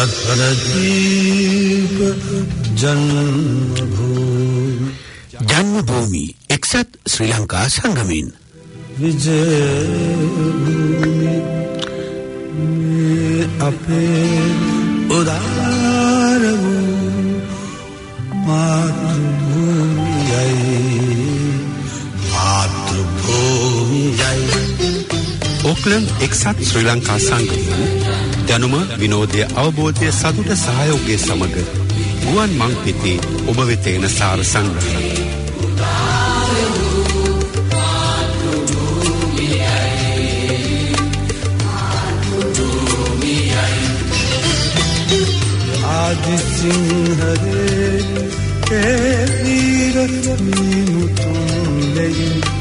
रत्नदीप जन्मभूमि एकसाथ श्रीलंका संगमीन विजयभूमि अपे उदार मातृभूमि ඕක්ලන්ඩ් එක්සත් ශ්‍රී ලංකා සංගමයෙන් දැනුම විනෝදය අවබෝධය සතුට සහයෝගය සමග ගුවන් මංපිතේ ඔබ වෙත එන සාර සංග්‍රහය आदि सिंहरे के वीर मुतुले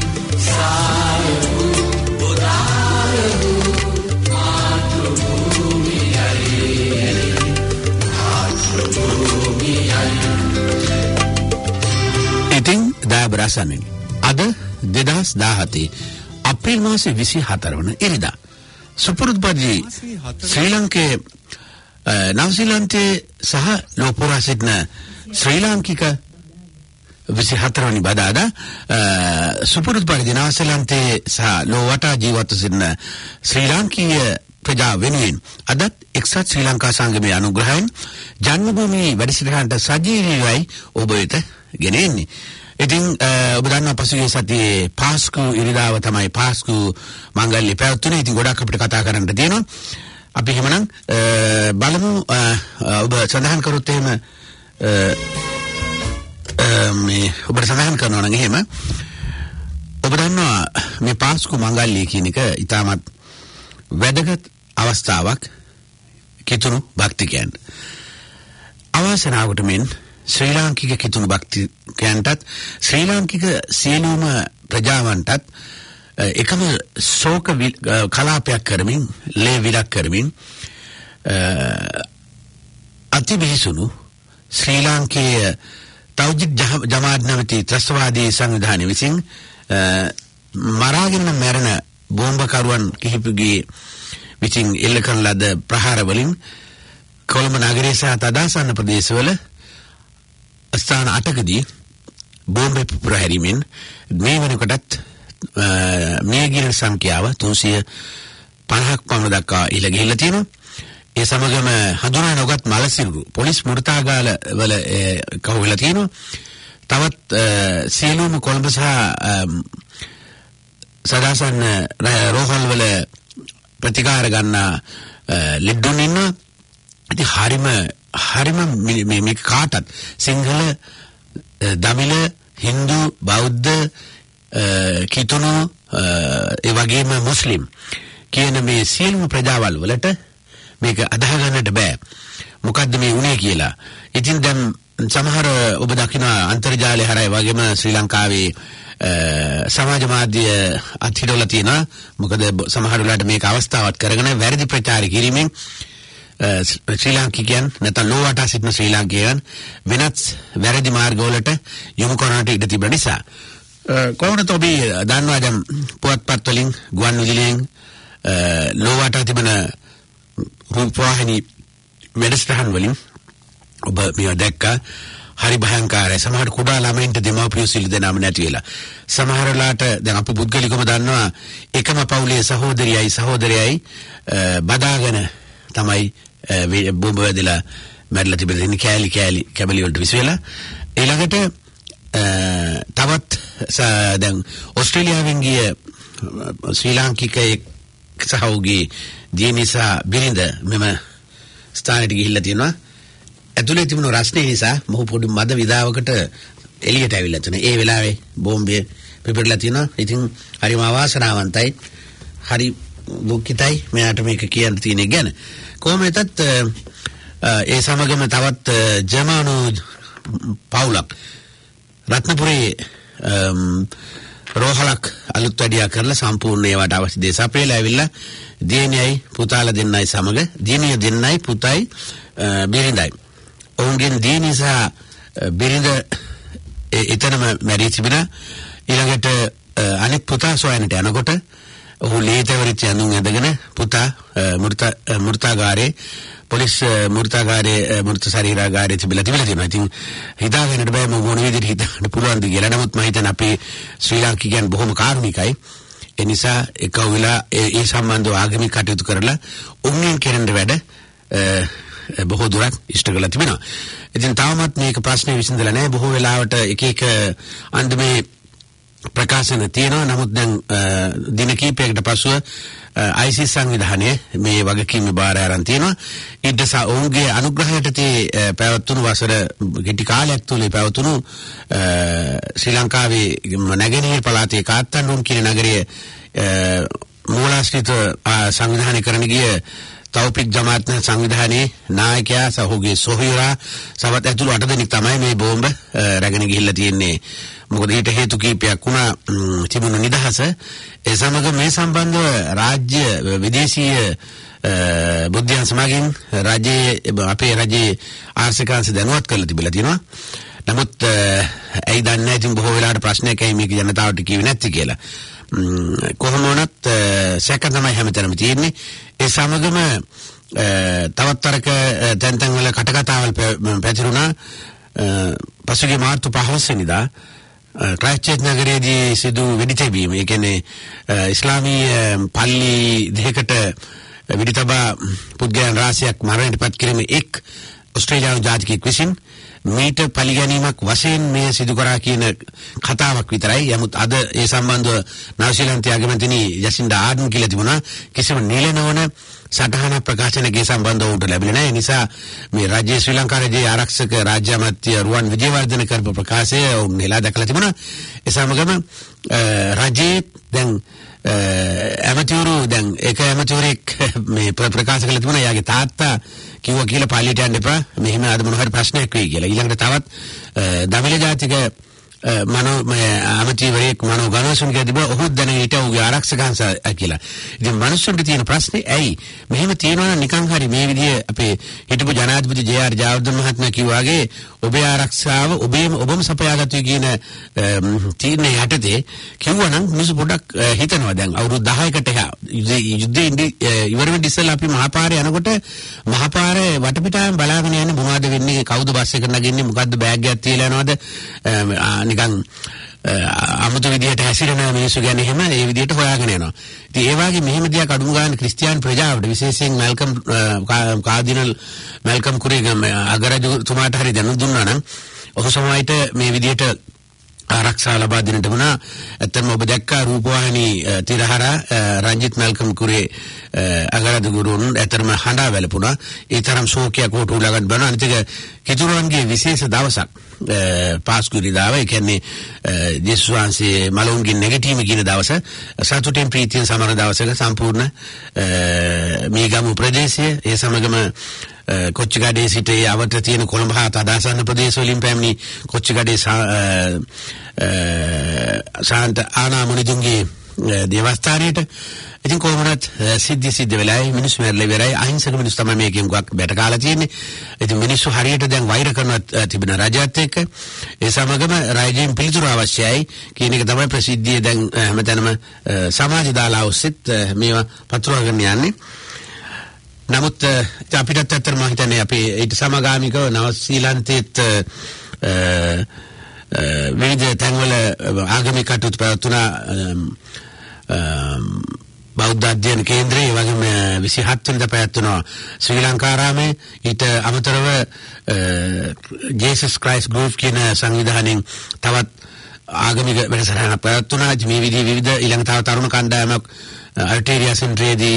ඉතින් දාබරසනෙන් අද 2017 අප්‍රේල් මාසේ 24 වන ඉරිදා සුපුරුද්පදී ශ්‍රී ලංකේ නවසීලන්තයේ සහ ලෝපුරා සිටින ශ්‍රී ලාංකික 24 වනි බදාදා සුපුරුද්පදී නවසීලන්තයේ සහ ලෝවටා ජීවත්ව සිටින ශ්‍රී ලාංකීය ප්‍රජා වෙනුවෙන් අදත් එක්සත් ශ්‍රී ලංකා සංගමයේ අනුග්‍රහයෙන් ජන්මභූමි වැඩසටහනට සජීවීවයි ඔබ වෙත ගෙන එන්නේ. ඉතින් ඔබ දන්නා පසුගිය සතියේ පාස්කු ඉරිදාව තමයි පාස්කු මංගල්‍ය පැවැත්වුණේ. ඉතින් ගොඩක් අපිට කතා කරන්න තියෙනවා. අපි එහෙමනම් බලමු ඔබ සඳහන් කරොත් එහෙම මේ ඔබ සඳහන් කරනවා නම් එහෙම ඔබ දන්නවා මේ පාස්කු මංගල්‍ය කියන එක ඉතාමත් වැදගත් අවස්ථාවක් කිතුණු භක්තිකයන් අවසනාවට මෙන් ශ්‍රී ලාංකික කිතුණු භක්තිකයන්ටත් ශ්‍රී ලාංකික සියලුම ප්‍රජාවන්ටත් එකම ශෝක කලාපයක් කරමින් ලේ විලක් කරමින් අති බිහිසුණු ශ්‍රී ලාංකේය තෞජික් ජමාත් නැමැති ත්‍රස්තවාදී සංවිධානය විසින් මරාගෙන මැරෙන බෝම්බකරුවන් කිහිපෙකුගේ විසින් එල්ල කරන ලද ප්‍රහාර වලින් කොළඹ නගරයේ සහ තදාසන්න ප්‍රදේශවල ස්ථාන 8කදී බෝම්බ පුපුරා හැරීමෙන් මේ වෙනකොටත් මේගිර සංඛ්‍යාව 350ක් පමණ දක්වා ඉහළ ගිහිල්ලා තියෙනවා. ඒ සමගම හඳුනා නොගත් මලසිරුරු පොලිස් මුර්තාගාල වල කවුලා තියෙනවා. තවත් සියලුම කොළඹ සහ සදාසන්න රෝහල් වල ප්‍රතිකාර ගන්න ලෙඩුන් ඉන්නවා. ඉතින් හරිම මේ කාටත් සිංහල දමිළ හින්දු බෞද්ධ කිතුණු ඒ වගේම මුස්ලිම් කියන මේ සියලුම ප්‍රජාවල් වලට මේක අදාහ ගන්නට බෑ. මොකද්ද මේ උනේ කියලා. ඉතින් දැන් සමහර ඔබ දකින අන්තර්ජාලය හරහා වගේම ශ්‍රී ලංකාවේ සමාජ මාධ්‍ය අත්හිටවලා තියෙනවා. මොකද සමහර වෙලාවට මේක අවස්ථාවක් කරගෙන වැරදි ප්‍රචාර කිරීමෙන් ශ්‍රී ලාංකිකයන් නැත්නම් ලෝවටා සිටින ශ්‍රී ලාංකිකයන් වෙනත් වැරදි මාර්ගවලට යොමු කරන්නට ඉඩ තිබෙන නිසා කොහොමද ඔබ දන්නවා දැන් පුවත්පත් වලින් ගුවන් විදුලියෙන් ලෝවටා තිබෙන රූපවාහිනී වැඩසටහන් වලින් ඔබ මේවා දැක්කා. හරි භයංකාරයි. සමහර කුඩා ළමයින්ට දෙමාපියෝ සිල් දෙනාම නැති වෙලා. සමහර වෙලාවට දැන් අපි පුද්ගලිකව දන්නවා එකම පවුලේ සහෝදරයයි බදාගෙන තමයි බෝම්බ වැදලා මැරලා තිබෙන්නේ. කැබලි වලට විස වෙලා. ඊළඟට තවත් දැන් ඕස්ට්‍රේලියාවෙන් ගිය ශ්‍රී ලාංකිකයෙක් සහ ඔහුගේ දියණිසා බිරිඳ මෙම ස්ථානයට ගිහිල්ලා තියෙනවා. ඇතුලේ තිබුණු රස්නේ නිසා මොහු පොඩි මද විදාවකට එළියට ඇවිල්ලා තුනේ. ඒ වෙලාවේ බෝම්බය පිපිරලා තියෙනවා. ඉතින් හරිම අවාසනාවන්තයි. හරි දුක්ඛිතයි මෙයාට මේක කියන්න තියෙන ගැන. කොහොම වෙතත් ඒ සමගම තවත් ජර්මනු පවුලක් රත්නපුරේ රෝහලක් අලුත් වැඩියා කරලා සම්පූර්ණ ඒවට අවශ්‍ය දේ සපයලා ඇවිල්ලා දියණියයි පුතාලා දෙන්නයි සමග දියණිය දෙන්නයි පුතයි බිරිඳයි ඔවුන්ගෙන් දියණිය සහ බිරිඳ එතනම මැරී තිබුණා. ඊළඟට අනෙක් පුතා සොයන්නට යනකොට ඔහු ලේතවරිච්ච ඇඳුම් ඇඳගෙන පුතා මෘතාගාරේ පොලිස් මෘතාගාරේ මෘත ශරීරාගාරේ තිබිලා තියෙනවා. ඉතින් හිතාගන්නට බෑ මොන විදිහට හිතන්න පුළුවන්ද කියලා. නමුත් මම හිතන්නේ අපේ ශ්‍රී ලාංකිකයන් බොහොම කාරුණිකයි. ඒ නිසා එකව වෙලා ඒ සම්බන්ධව ආගමික කටයුතු කරලා උන්ගෙන් කෙරෙන්න වැඩ බොහෝ දුරක් ඉෂ්ට කරලා තිබෙනවා. ඉතින් තාමත් මේක ප්‍රශ්නේ විසඳලා නැහැ. බොහෝ වෙලාවට එක අන්දමේ ප්‍රකාශන තියෙනවා. නමුත් දැන් දින කිහිපයකට පසුව ICC සංවිධානය මේ වගකීම බාර අරන් තියෙනවා. ඊට ඔවුන්ගේ අනුග්‍රහයට පැවතුණු වසර කෙටි කාලයක් තුළ පැවතුණු ශ්‍රී ලංකාවේ නැගෙනහිර පළාතේ කාත්තන්ඩුම් කියන නගරයේ මූලාශ්‍රිත සංවිධානය කරන ගිය තෞපික් ජමාත් සංවිධානයේ නායකයා සහෝගේ සොහිරා සමත් ඇතුළු 8 දෙනෙක් තමයි මේ බෝම්බ රැගෙන ගිහිල්ලා තියෙන්නේ. මොකද ඊට හේතු කීපයක් වුණා තිබුණු නිදහස. ඒ සමග මේ සම්බන්ධව රාජ්‍ය විදේශීය බුද්ධියන් සමාගම් අපේ රජයේ ආර්ථිකාංශ දැනුවත් කරලා තිබිලා තියෙනවා. නමුත් ඇයි දන්නේ නැහැ ඉතින් බොහෝ වෙලාවට ප්‍රශ්නයක් ඇයි මේක ජනතාවට කිව්වේ නැති කියලා. කොහොම වුණත් සැක තමයි හැමතැනම තියෙන්නේ. ඒ සමගම තවත් තරක තැන් වල කටකතාවල් පැතිරුණා. පසුගිය මාර්තු 15 වෙනිදා ක්‍රයිස්ට්චර්ච් නගරයේදී සිදු වෙඩි තැබීම. ඒ කියන්නේ ඉස්ලාමීය පල්ලි දෙකකට වෙඩි තබා පුද්ගලයන් රාශියක් මරණයට පත් කිරීමේ එක් ඔස්ට්‍රේලියානු ජාතිකයෙක් විසින් මීට පරිගැනීමක් වශයෙන් මේ සිදු කරා කියන කතාවක් විතරයි. යමුත් අද ඒ සම්බන්ධව නවසීලන්තයේ අගමැතිනි ජසින්ඩා ආඩන් කියලා තිබුණා කිසිම නිල නොවන සටහන ප්‍රකාශනයේ සම්බන්ධව උන්ට ලැබෙන්නේ නැහැ. ඒ නිසා මේ රාජ්‍ය ශ්‍රී ලංකා රජයේ ආරක්ෂක රාජ්‍ය අමාත්‍ය රුවන් විජේවර්ධන කරපු ප්‍රකාශය උන් නෙලා දැකලා තිබුණා. ඒ සමගම රජයේ දැන් ඇමතිවරු දැන් ඒක ඇමතිවරයෙක් මේ ප්‍රකාශ කළ තිබුණා. යාගේ තාත්තා කිව්වා කියලා පාලියට යන්න එපා. මෙහෙම අද මොන හරි ප්‍රශ්නයක් වෙයි කියලා. ඊළඟට තවත් දමිළ ජාතික අමතිවරයෙක් මනෝ ගණවසුන් කියලා තිබුණා. ඔහුත් දැන ඊට උගේ ආරක්ෂකයන්ස කියලා. ඉතින් මිනිස්සුන්ට තියෙන ප්‍රශ්නේ ඇයි මෙහෙම තියෙනවා නිකන් හරි මේ විදිය අපේ හිටපු ජනාධිපති ජේ.ආර්. ජයවර්ධන මහත්මයා කිව්වාගේ ඔබේ ආරක්ෂාව ඔබම සපයාගත්තු කියන තීරණය යටතේ කිව්වනම් මිනිස්සු පොඩ්ඩක් හිතනවා. දැන් අවුරුදු 10කට එහා යුද්ධේ ඉවර වෙන්න ඉස්සෙල්ලා අපි මහපාරේ යනකොට මහපාරේ වටපිටාවෙන් බලාගෙන යන්නේ මොනවද වෙන්නේ, කවුද බස් එක නගින්නේ, මොකද්ද බෑග් එකක් තියලා යනවද, නිකන් අමුතු විදියට හැසිරෙන මිනිස්සු ගැන එහෙම ඒ විදියට හොයාගෙන යනවා. ඉතින් ඒ වගේ මෙහෙම දෙයක් අඩුම ගන්න ක්‍රිස්තියානි ප්‍රජාවට විශේෂයෙන් කාදිනල් මැල්කම් කුරේගම අගරජතුමාට හරි දැනුම් දුන්නා නම් ඔහු සමහරවිට මේ විදියට ආරක්ෂා ලබා දෙන්නට වුණා. ඇත්තම ඔබ දැක්කා රූපවාහිනී තිරහරා රංජිත් මැල්කම් කුරේ අගරජ ගුරුන් ඇතරම හඬා වැළපුණා. ඒ තරම් ශෝකයක් කොට උලගන්න බෑ. අනිත් එක කිතුරුවන්ගේ විශේෂ දවසක් පාස්කුරිදාව. ඒ කියන්නේ ජේසුස් වහන්සේ මලවුන්ගේ නැගිටීම කියන දවස සතුටින් ප්‍රීතියෙන් සමරන දවසක සම්පූර්ණ මේ ගම ප්‍රදේශය ඒ සමගම කොච්චිගඩේ සිට යවට තියෙන කොළඹ හා තදාසන්න ප්‍රදේශ වලින් පැමිණි කොච්චිගඩේ සාන්ත ආනා මුනිදුන්ගේ දේවස්ථානයට ඉතින් කොහොමවත් සිද්ධ වෙලායි මිනිස්සු මැරලා ඉවරයි. අහිංසක මිනිස්සු තමයි මේකෙන් ගොක් බැට කාලා තියෙන්නේ. ඉතින් මිනිස්සු හරියට දැන් වෛර කරනවා තිබෙන රජයත් එක්ක. ඒ සමගම රජයෙන් පිළිතුරු අවශ්‍යයි කියන එක තමයි ප්‍රසිද්ධිය දැන් හැමතැනම සමාජ දාලා ඔස්සෙත් මේවා පතුරවගෙන යන්නේ. නමුත් අපිටත් ඇත්තටම මම හිතන්නේ අපි ඊට සමගාමීකව නවසීලන්තයේත් විවිධ තැන්වල ආගමික කටයුතු පැවැත්වුණා. බෞද්ධ අධ්‍යයන කේන්ද්‍රය වගේම 27 වෙනිදා පැවැත්වුණා ශ්‍රී ලංකාරාමේ. ඊට අමතරව ජේසස් ක්‍රයිස්ට් ගෲප් කියන සංවිධානයෙන් තවත් ආගමික වැඩසටහනක් පැවැත්වුණා. මේ විදිහේ විවිධ ඊළඟ තව තරුණ කණ්ඩායමක් අල්ටේරියා සෙන්ටරේදී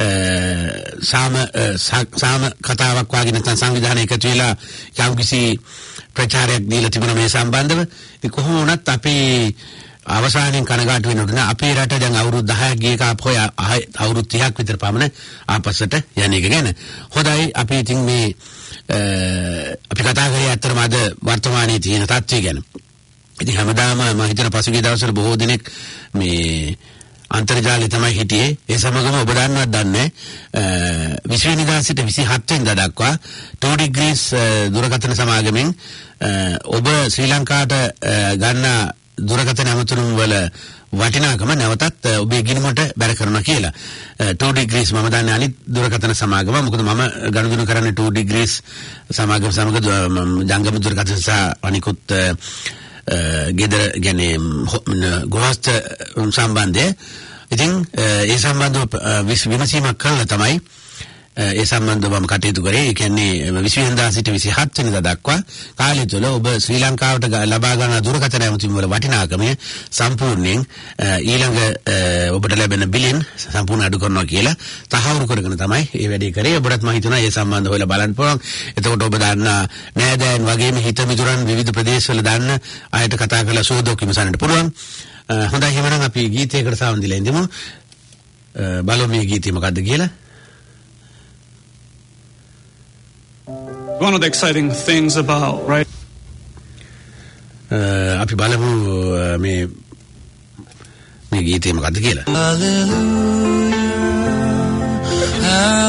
සාම කතාවක් වගේ නැත්නම් සංවිධානය එකතු වෙලා යම්කිසි ප්‍රචාරයක් දීලා තිබුණා මේ සම්බන්ධව. ඉතින් කොහොම වුණත් අපි අවසානයේ කනගාටු වෙනකොට අපේ රට දැන් අවුරුදු 10ක් ගියක අපෝ අවුරුදු 30ක් විතර පමණ ආපස්සට යන එක ගැන. හොඳයි අපි ඉතින් මේ අපි කතා කරේ අත්‍තරම අද වර්තමානයේ තියෙන තත්ත්වය ගැන. ඉතින් හැමදාම මම හිතන පසුගිය දවස්වල බොහෝ දෙනෙක් මේ අන්තර්ජාලය තමයි හිටියේ. ඒ සමගම ඔබ දන්නවත් දන්නේ 20 වෙනිදා සිට 27 වෙනිදා දක්වා 2 degrees දුරකථන සමාගමෙන් ඔබ ශ්‍රී ලංකාවට ගන්න දුරකථන අමතනුම් වල වටිනාකම නැවතත් ඔබේ ගිණුමට බැර කරනවා කියලා. 2 degrees මම දන්නේ අනිත් දුරකථන සමාගම. මොකද මම ගනුදෙනු කරන්නේ 2 degrees සමාගම සමග ජංගම දුරකථන සහ අනිකුත් ගෙදර කියන්නේ ගෝස්ත සම්බන්ධය. ඉතින් ඒ සම්බන්ධව විමසීමක් කළා තමයි ඒ සම්බන්ධව මම කටයුතු කරේ. ඒ කියන්නේ 20 වෙනිදා සිට 27 වෙනිදා දක්වා කාලය තුළ ඔබ ශ්‍රී ලංකාවට ලබා ගන්න දුරකථන ඇමතුම් වල වටිනාකම සම්පූර්ණයෙන් ඊළඟ ඔබට ලැබෙන බිලියන් සම්පූර්ණ අඩු කරනවා කියලා තහවුරු කරගෙන තමයි මේ වැඩේ කරේ. ඔබටත් මම හිතනවා මේ සම්බන්ධව හොයලා බලන්න පුළුවන්. එතකොට ඔබ දන්න නෑදෑයන් වගේම හිත මිතුරන් විවිධ ප්‍රදේශවල දන්න අයට කතා කරලා සුවදොක් විමසන්නට පුළුවන්. හොඳයි, එහෙනම් අපි ගීතයකට සාවන් දීලා ඉඳමු. බලමු මේ ගීතය මොකද්ද කියලා. One of the exciting things about, right? අපි බලමු මේ ගීතය මොකද්ද කියලා. Hallelujah,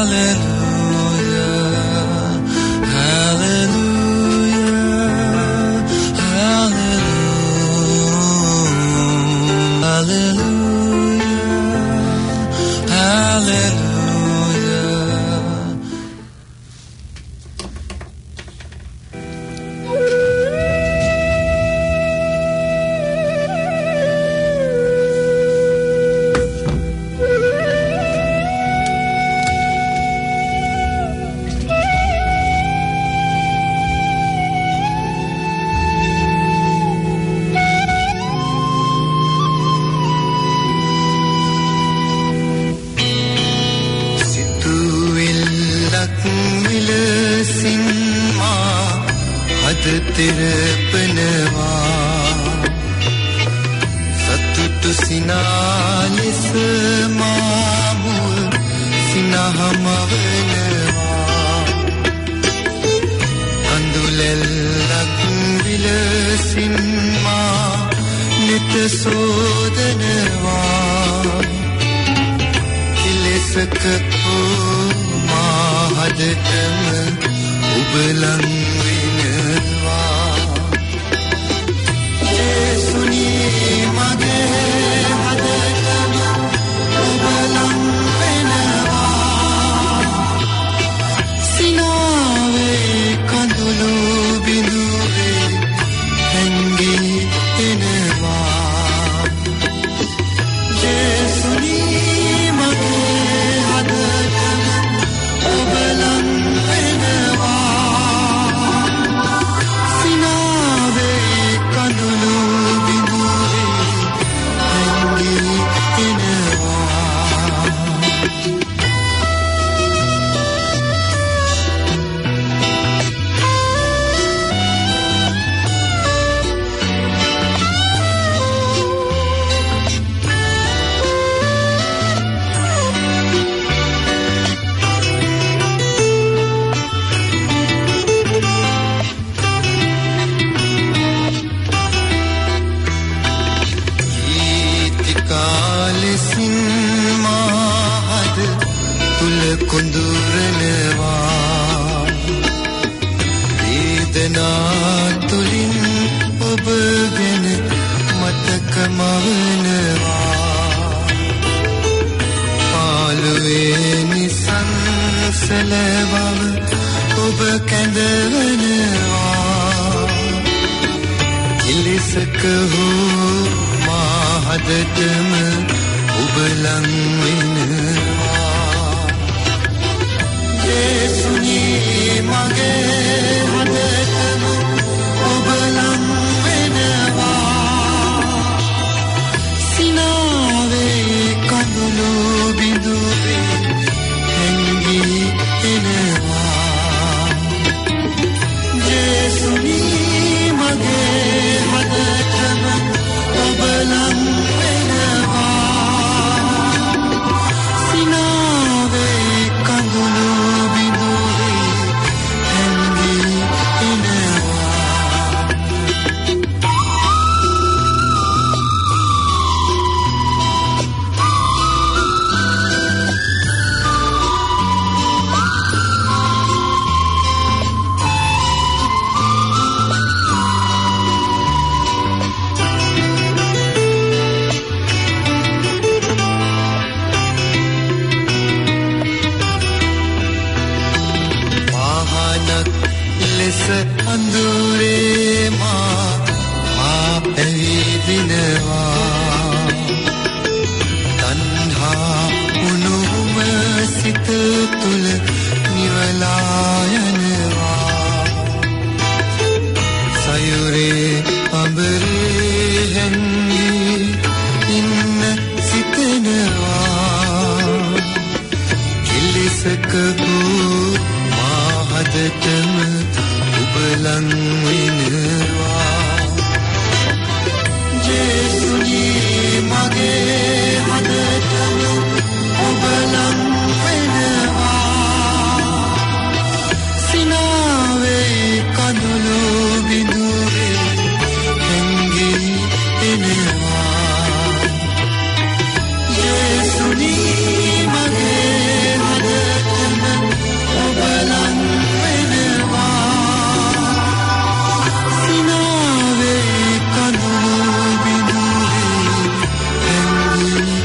hallelujah, hallelujah, hallelujah, hallelujah. Sina දවසක හෝ මා හදටම ඔබ ලං වෙනවා ජේසුනී මගේ හදටම ඔබ ලං වෙනවා සිනාවේ කඳුළු බිඳුවේ හැංගී එනවා ජේසුනී මගේ හදටම ඔබ ලං වෙනවා සිනාවේ කඳුළු බිඳුවේ හැංගී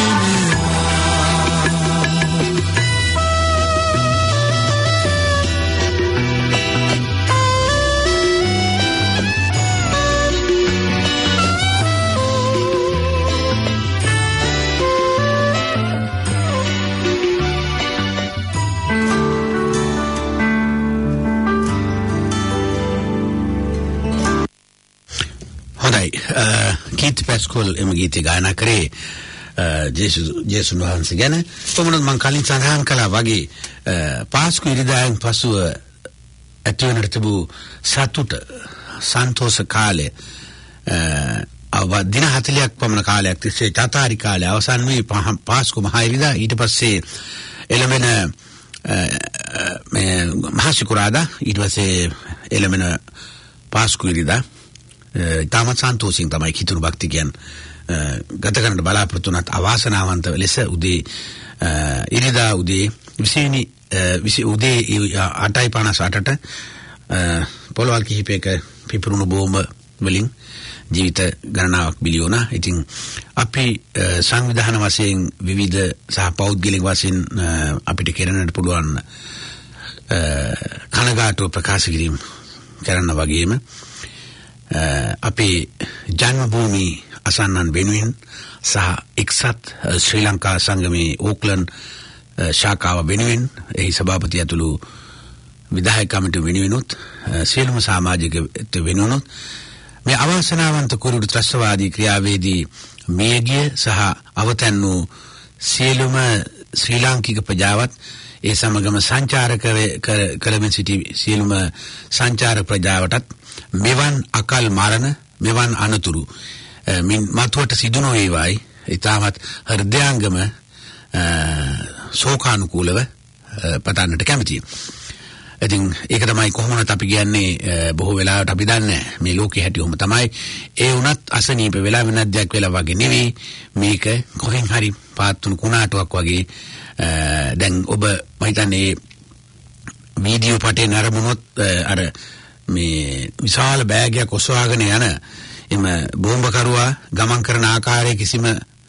කීත් පැස්කොල් එම ගීතය ගායනා කරේ ජේසුන් වහන්සේ ගැන. කොහොමද මම කලින් සඳහන් කළා වගේ පාස්කු ඉරිදායෙන් පසුව ඇතිවනට තිබූ සතුට සන්තෝෂ කාලය දින 40ක් පමණ කාලයක් තිස්සේ චාතාරි කාලය අවසන් වී පාස්කු මහ ඉරිදා ඊට පස්සේ එළඹෙන මේ මහා සිකුරාදා ඊට පස්සේ එළඹෙන පාස්කු ඉරිදා තාමත් සන්තෝෂින් තමයි කිතුරු භක්තිකයන් ගත කරන්න බලාපොරොත්තු වුණත් අවාසනාවන්ත ලෙස උදේ ඉරිදා උදේ 20 උදේ 8:58ට පොළවල් කිහිපයක පිපුරුණු බෝම්බ වලින් ජීවිත ගණනාවක් බිලි වුණා. ඉතින් අපි සංවිධාන වශයෙන් විවිධ සහ පෞද්ගලික වශයෙන් අපිට කරන්නට පුළුවන් කනගාටුව ප්‍රකාශ කිරීම කරන්න වගේම අපේ ජන්මභූමි අසන්නන් වෙනුවෙන් සහ එක්සත් ශ්‍රී ලංකා සංගමේ ඕක්ලන්ඩ් ශාඛාව වෙනුවෙන් එහි සභාපති ඇතුළු විධායක කමිටුව වෙනුවෙනුත් සියලුම සමාජික වෙනුවෙනුත් මේ අවාසනාවන්ත කුරුඩු ත්‍රස්තවාදී ක්‍රියාවේදී මියගිය සහ අවතැන් වූ සියලුම ශ්‍රී ලාංකික ප්‍රජාවත් ඒ සමගම සංචාරක කරමින් සිටි සියලුම සංචාරක ප්‍රජාවටත් මෙවන් අකල් මරණ මෙවන් අනතුරු මින් මතුවට සිදු නොවේවායි ඊටමත් හෘදයාංගම ශෝකානුකූලව පතන්නට කැමතියි. ඉතින් ඒක තමයි කොහොමවත් අපි කියන්නේ බොහෝ වෙලාවට අපි දන්නේ මේ ලෝකේ හැටිවම තමයි ඒ වුණත් අසනීප වෙලා වෙනත් දෙයක් වෙලා වගේ නෙවෙයි මේක කොහෙන් හරි පාත්තුණු කුණාටුවක් වගේ දැන් ඔබ මම හිතන්නේ වීඩියෝ පටේ නරඹුණොත් අර මේ විශාල බෑගයක් ඔසවාගෙන යන එම බෝම්බකරුවා ගමන් කරන ආකාරයේ කිසිම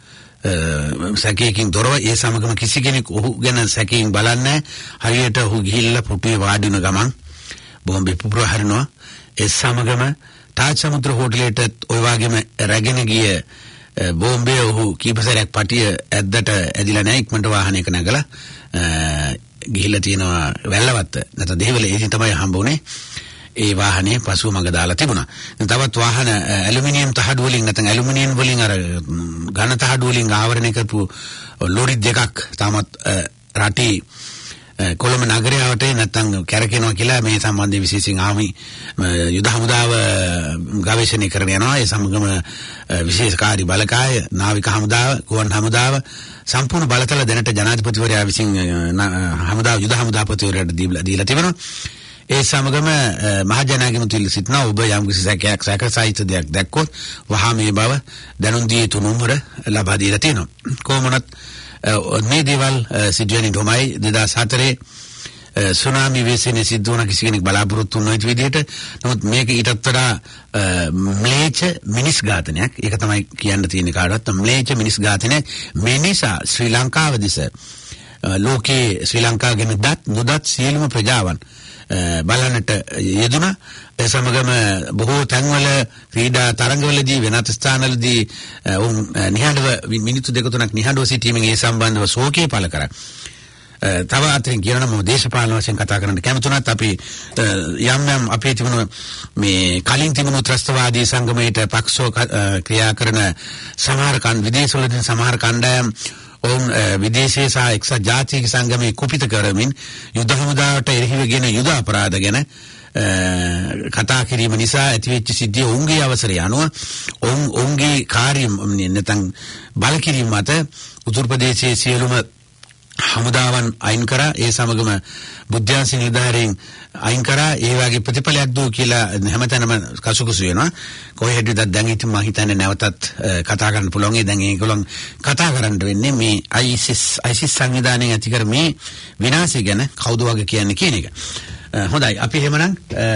සැකයකින් තොරව ඒ සමගම කිසි කෙනෙක් ඔහු ගැන සැකයෙන් බලන්නේ හරියට ඔහු ගිහිල්ලා පුටුවේ වාඩි වෙන ගමන් බෝම්බේ පුපුර හරිනවා. ඒ සමගම තාජ් සමුද්‍ර හෝටලයට ඔය වගේම රැගෙන ගිය බෝම්බේ ඔහු කීපසරයක් පටිය ඇද්දට ඇදිලා නැහැ ඉක්මනට වාහනයක නැගලා ගිහිල්ලා තියෙනවා වැල්ලවත්ත නැත්නම් දෙහිවල ඒකින් තමයි හම්බුනේ. ඒ වාහනේ පසුව මඟ දාලා තිබුණා. තවත් වාහන ඇලුමිනියම් තහඩු වලින් නැත්නම් ඇලුමිනියම් වලින් අර ඝන තහඩු වලින් ආවරණය කරපු ලෝරි දෙකක් තාමත් රටේ කොළඹ නගරයට නැත්නම් කැරකෙනවා කියලා මේ සම්බන්ධයෙන් විශේෂයෙන් ආමි යුද හමුදාව ගවේෂණය කරගෙන යනවා. ඒ සමගම විශේෂකාරී බලකාය නාවික හමුදාව ගුවන් හමුදාව සම්පූර්ණ බලතල දැනට ජනාධිපතිවරයා විසින් හමුදාව යුද හමුදාපතිවරයාට දීලා තිබෙනවා. ඒ සමගම මහජනාගමතුල්ල සිටින ඔබ යම් කිසි සැකයක් සැකසහිත දෙයක් දැක්කොත් වහා මේ බව දැනුම් දී යුතු නම්බර ලබා දීලා තියෙනවා. කොහොමනත් මේ දේවල් සිදුවෙන්නේ තමයි 2004 සුනාමි වේසෙනේ සිද්ධ වුණ කිසි කෙනෙක් බලාපොරොත්තු නොවන විදිහට. නමුත් මේක ඊටත් වඩා ම්ලේච්ඡ මිනිස් ඝාතනයක්. ඒක තමයි කියන්න තියෙන කාටවත් ම්ලේච්ඡ මිනිස් ඝාතනයක්. මේ නිසා ශ්‍රී ලංකාව දිස ලෝකේ ශ්‍රී ලංකාව ගැන නොදත් සියලුම ප්‍රජාවන් බලන්නට යෙදුණා. ඒ සමගම බොහෝ තැන්වල ක්‍රීඩා තරඟවලදී වෙනත් ස්ථානවලදී නිහඬව මිනිත්තු දෙක තුනක් නිහඬව සිටීමෙන් ඒ සම්බන්ධව ශෝකය පළ කරා. තව අතරින් කියනවා මම දේශපාලන වශයෙන් කතා කරන්න කැමතුණත් අපි යම් අපේ තිබුණු මේ කලින් තිබුණු ත්‍රස්තවාදී සංගමයට පක්ෂව ක්‍රියා කරන සමහර විදේශවලදී සමහර කණ්ඩායම් ඔවුන් විදේශයේ සහ එක්සත් ජාතික සංගමයේ කුපිත කරමින් යුද හමුදාවට එරෙහිව ගෙන යුද අපරාධ ගැන කතා කිරීම නිසා ඇතිවෙච්ච සිද්ධිය ඔවුන්ගේ අවසරය අනුව ඔවුන්ගේ කාර්ය නැත්නම් බල කිරීම මත උතුරු ප්‍රදේශයේ සියලුම හමුදාවන් අයින් කරා ඒ සමගම බුද්ධාංශ නිලධාරීන් අයින් කරා ඒ වගේ ප්‍රතිඵලයක් දෝ කියලා හැමතැනම කසුකුසු වෙනවා කොහේ හරිද දැන් ඉතින් මම හිතන්නේ නැවතත් කතා කරන්න පුළුවන් ඒ දැන් ඒගොල්ලන් කතා කරන්න වෙන්නේ මේ ISIS සංවිධානයෙන් ඇති කර මේ විනාශය ගැන කවුද වගේ කියන්නේ කියන එක හොඳයි අපි එහෙමනම්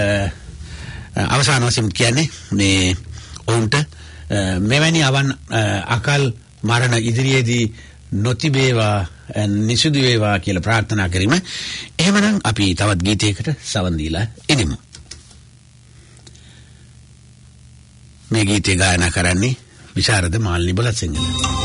අවසාන වශයෙන් කියන්නේ මේ ඔවුන්ට මෙවැනි අකල් මරණ ඉදිරියේදී නොතිබේවා නිසුදු වේවා කියලා ප්‍රාර්ථනා කරමු. එහෙමනම් අපි තවත් ගීතයකට සවන් දීලා ඉනිමු. මේ ගීතය ගායනා කරන්නේ විශාරද මාල්නි බලසිංහල.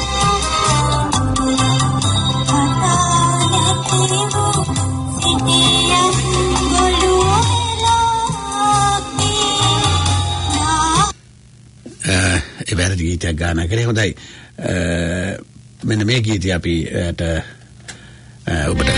ඒ වැරදි ගීතයක් ගායනා කරේ හොඳයි. මෙන්න මේ ගීතය අපි ඔබට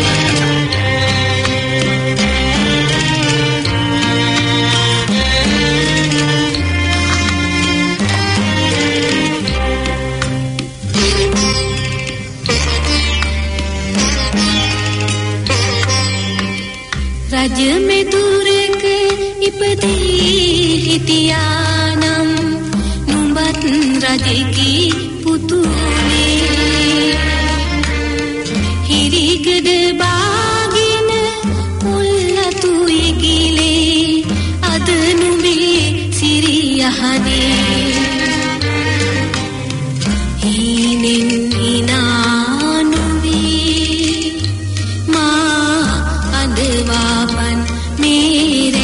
රජ මෙදුරක ඉපදී හිටියානම් නුඹත් රජෙකි පුතුනේ හිරිගඩ බාගෙන මුල්ලතු ඉගිලේ අද නුඹේ සිරියහනේ හීනෙන් හිනා නොවී මා අඬවාපන් මේ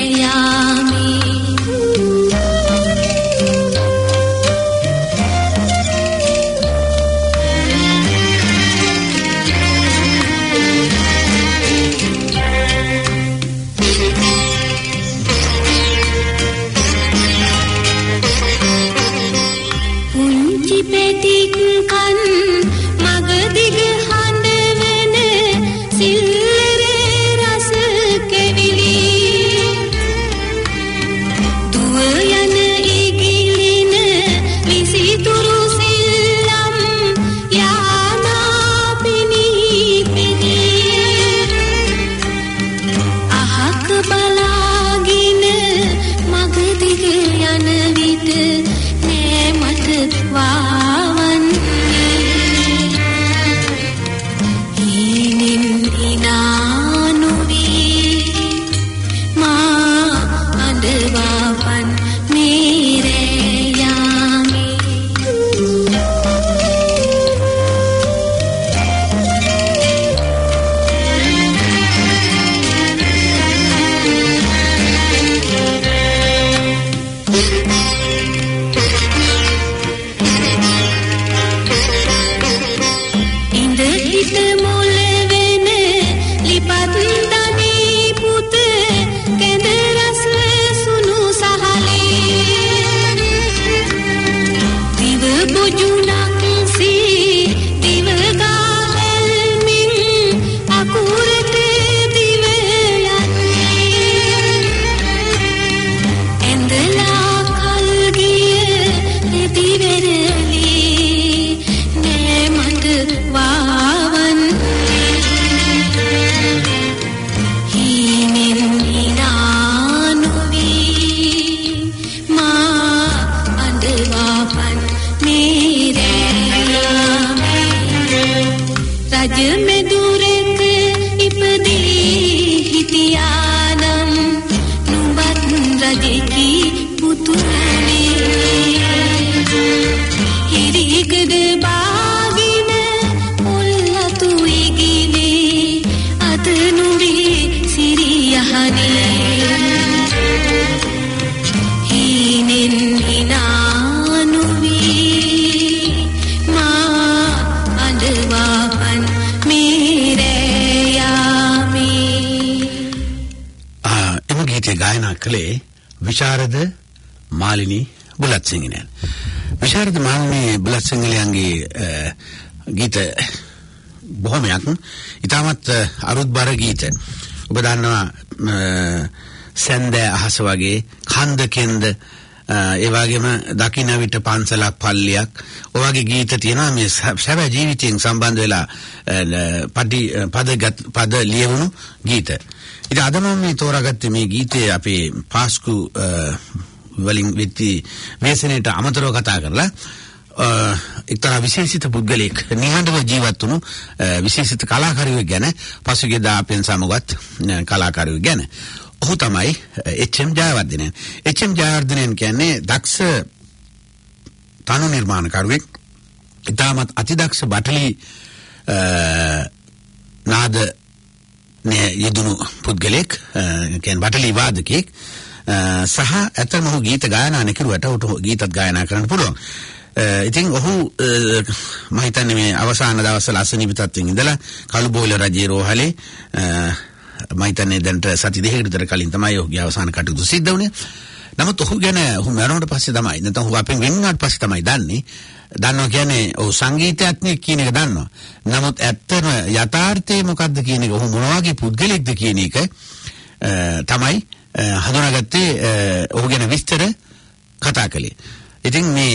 විශාරද මාලිනී බුලත්සිංහනන් විශාරද මාලිනී බුලත්සිංහලයන්ගේ ගීත බොහොමයක් ඉතාමත් අරුත්බර ගීත. ඔබ දන්නවා සැන්ද අහස වගේ කන්දකෙන්ද ඒ වගේම දකින්න විට පන්සලක් පල්ලියක් ඔය වගේ ගීත තියෙනවා මේ සැබෑ ජීවිතයෙන් සම්බන්ධ වෙලා පද ලියවුණු ගීත. ඉතින් අද මම මේ තෝරාගත්තේ මේ ගීතේ අපේ පාස්කු වලින් වෙති වේසනේට අමතරව කතා කරලා එක්තරා විශේෂිත පුද්ගලෙක් නිහඬව ජීවත් වුණු විශේෂිත කලාකාරයෙක් ගැන පසුගිය දාපෙන් සමගත් කලාකාරයෙක් ගැන. ඔහු තමයි එච්.එම්. ජයවර්ධනයන්. එච්.එම්. ජයවර්ධනයන් කියන්නේ දක්ෂ තනු නිර්මාණකරුවෙක්. ඉතාමත් අතිදක්ෂ බටලි නාද යෙදුණු පුද්ගලෙක්, කියන්නේ බටලි වාදකෙක්. සහ ඇත්තම ඔහු ගීත ගායනා නොකරුවට ඔහුට ගීතත් ගායනා කරන්න පුළුවන්. ඉතින් ඔහු මම හිතන්නේ මේ අවසාන දවස්වල අසනීප තත්ත්වෙන් ඉඳලා කළු බෝල රජේ රෝහලේ මම හිතන්නේ දැන්ට සති දෙකකට විතර කලින් තමයි ඔහුගේ අවසාන කටයුතු සිද්ධ වුණේ. නමුත් ඔහු ගැන ඔහු මරණයට පස්සේ තමයි නැත්නම් ඔහු අපෙන් වෙන් වුණාට පස්සේ තමයි දන්නවා කියන්නේ ඔහු සංගීතඥයෙක් කියන එක දන්නවා. නමුත් ඇත්තම යථාර්ථය මොකද්ද කියන එක ඔහු මොන වගේ පුද්ගලෙක්ද කියන එක තමයි හඳුනාගත්තේ ඔහු ගැන විස්තර කතා කළේ. ඉතින් මේ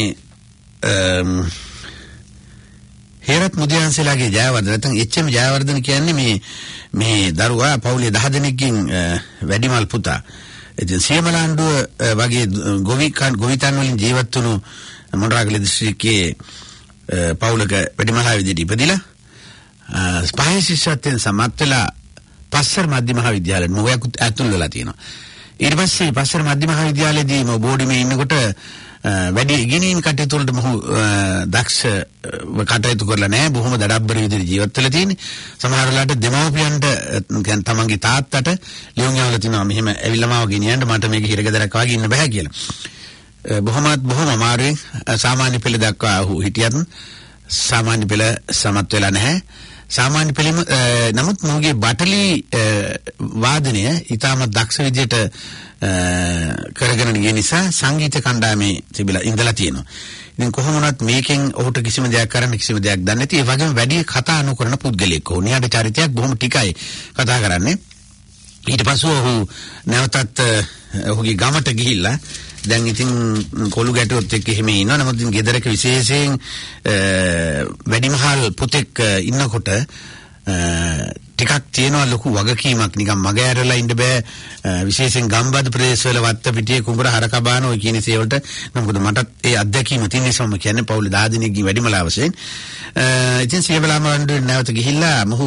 හේරත් මුදියන්සලාගේ ජයවර්ධන නැත්නම් එච්.එම්. ජයවර්ධන කියන්නේ මේ දරුවා පවුලේ 10 දෙනෙක්ගෙන් වැඩිමල් පුතා. ඉතින් සියමලාණ්ඩුව වගේ ගොවිතැන් වලින් ජීවත් වුණු මොණරාගල දිස්ත්‍රික්කයේ පවුලක වැඩිමහල් විදිහට ඉපදිලා පහේ ශිෂ්‍යත්වයෙන් සමත් වෙලා පස්සර මධ්‍ය මහාවිද්‍යාලෙට මොකක් ඇතුල් වෙලා තියෙනවා. ඊට පස්සේ පස්සර මධ්‍ය මහාවිද්‍යාලයේදී බෝඩිමේ ඉන්නකොට වැඩි ඉගෙනීම් කටයුතු වලට මොහු දක්ෂ කටයුතු කරලා නැහැ. බොහොම දඩබ්බර විදිහට ජීවත් වෙලා තියෙන්නේ. සමහර වෙලාවට දෙමව්පියන්ට කියන්නේ තමන්ගේ තාත්තට ලියුම් යවලා තිනවා මෙහෙම ඇවිල්ලා මාව ගෙනියන්න මට මේක හිරගෙදරක් වගේ ඉන්න බෑ කියලා. බොහොම අමාරුවෙන් සාමාන්‍ය පෙළ දක්වා ඔහු හිටියත් සාමාන්‍ය පෙළ සමත් වෙලා නැහැ. සාමාන්‍ය පෙළෙම නමුත් මොහුගේ බටලි වාදනය ඉතාමත් දක්ෂ විදිහට කරගෙන ගිය නිසා සංගීත කණ්ඩායමේ තිබිලා ඉඳලා තියෙනවා. ඉතින් කොහොම වුණත් මේකෙන් ඔහුට කිසිම දෙයක් කරන්න කිසිම දෙයක් දන්නේ නැති ඒ වගේම වැඩි කතා නොකරන පුද්ගලෙක්. ඔහු නිහඬ චරිතයක් බොහොම ටිකයි කතා කරන්නේ. ඊට පස්සේ ඔහු නැවතත් ඔහුගේ ගමට ගිහිල්ලා දැන් ඉතින් කොළු ගැටුවත් එක්ක එහෙම ඉන්නවා. නමුත් ඉතින් ගෙදරක විශේෂයෙන් වැඩිමහල් පුතෙක් ඉන්නකොට ටිකක් තියෙනවා ලොකු වගකීමක්. නිකන් මග ඇරලා ඉන්න බෑ. විශේෂයෙන් ගම්බද ප්‍රදේශවල වත්ත පිටියේ කුඹර හරකබාන ඔය කියන සේවලට. මොකද මටත් ඒ අත්දැකීම තියෙන නිසා මම කියන්නේ පවුලේ 10 දෙනෙක්ගේ වැඩිමලා වශයෙන්. ඉතින් සියවලාම වණ්ඩුවේ නැවත ගිහිල්ලා මොහු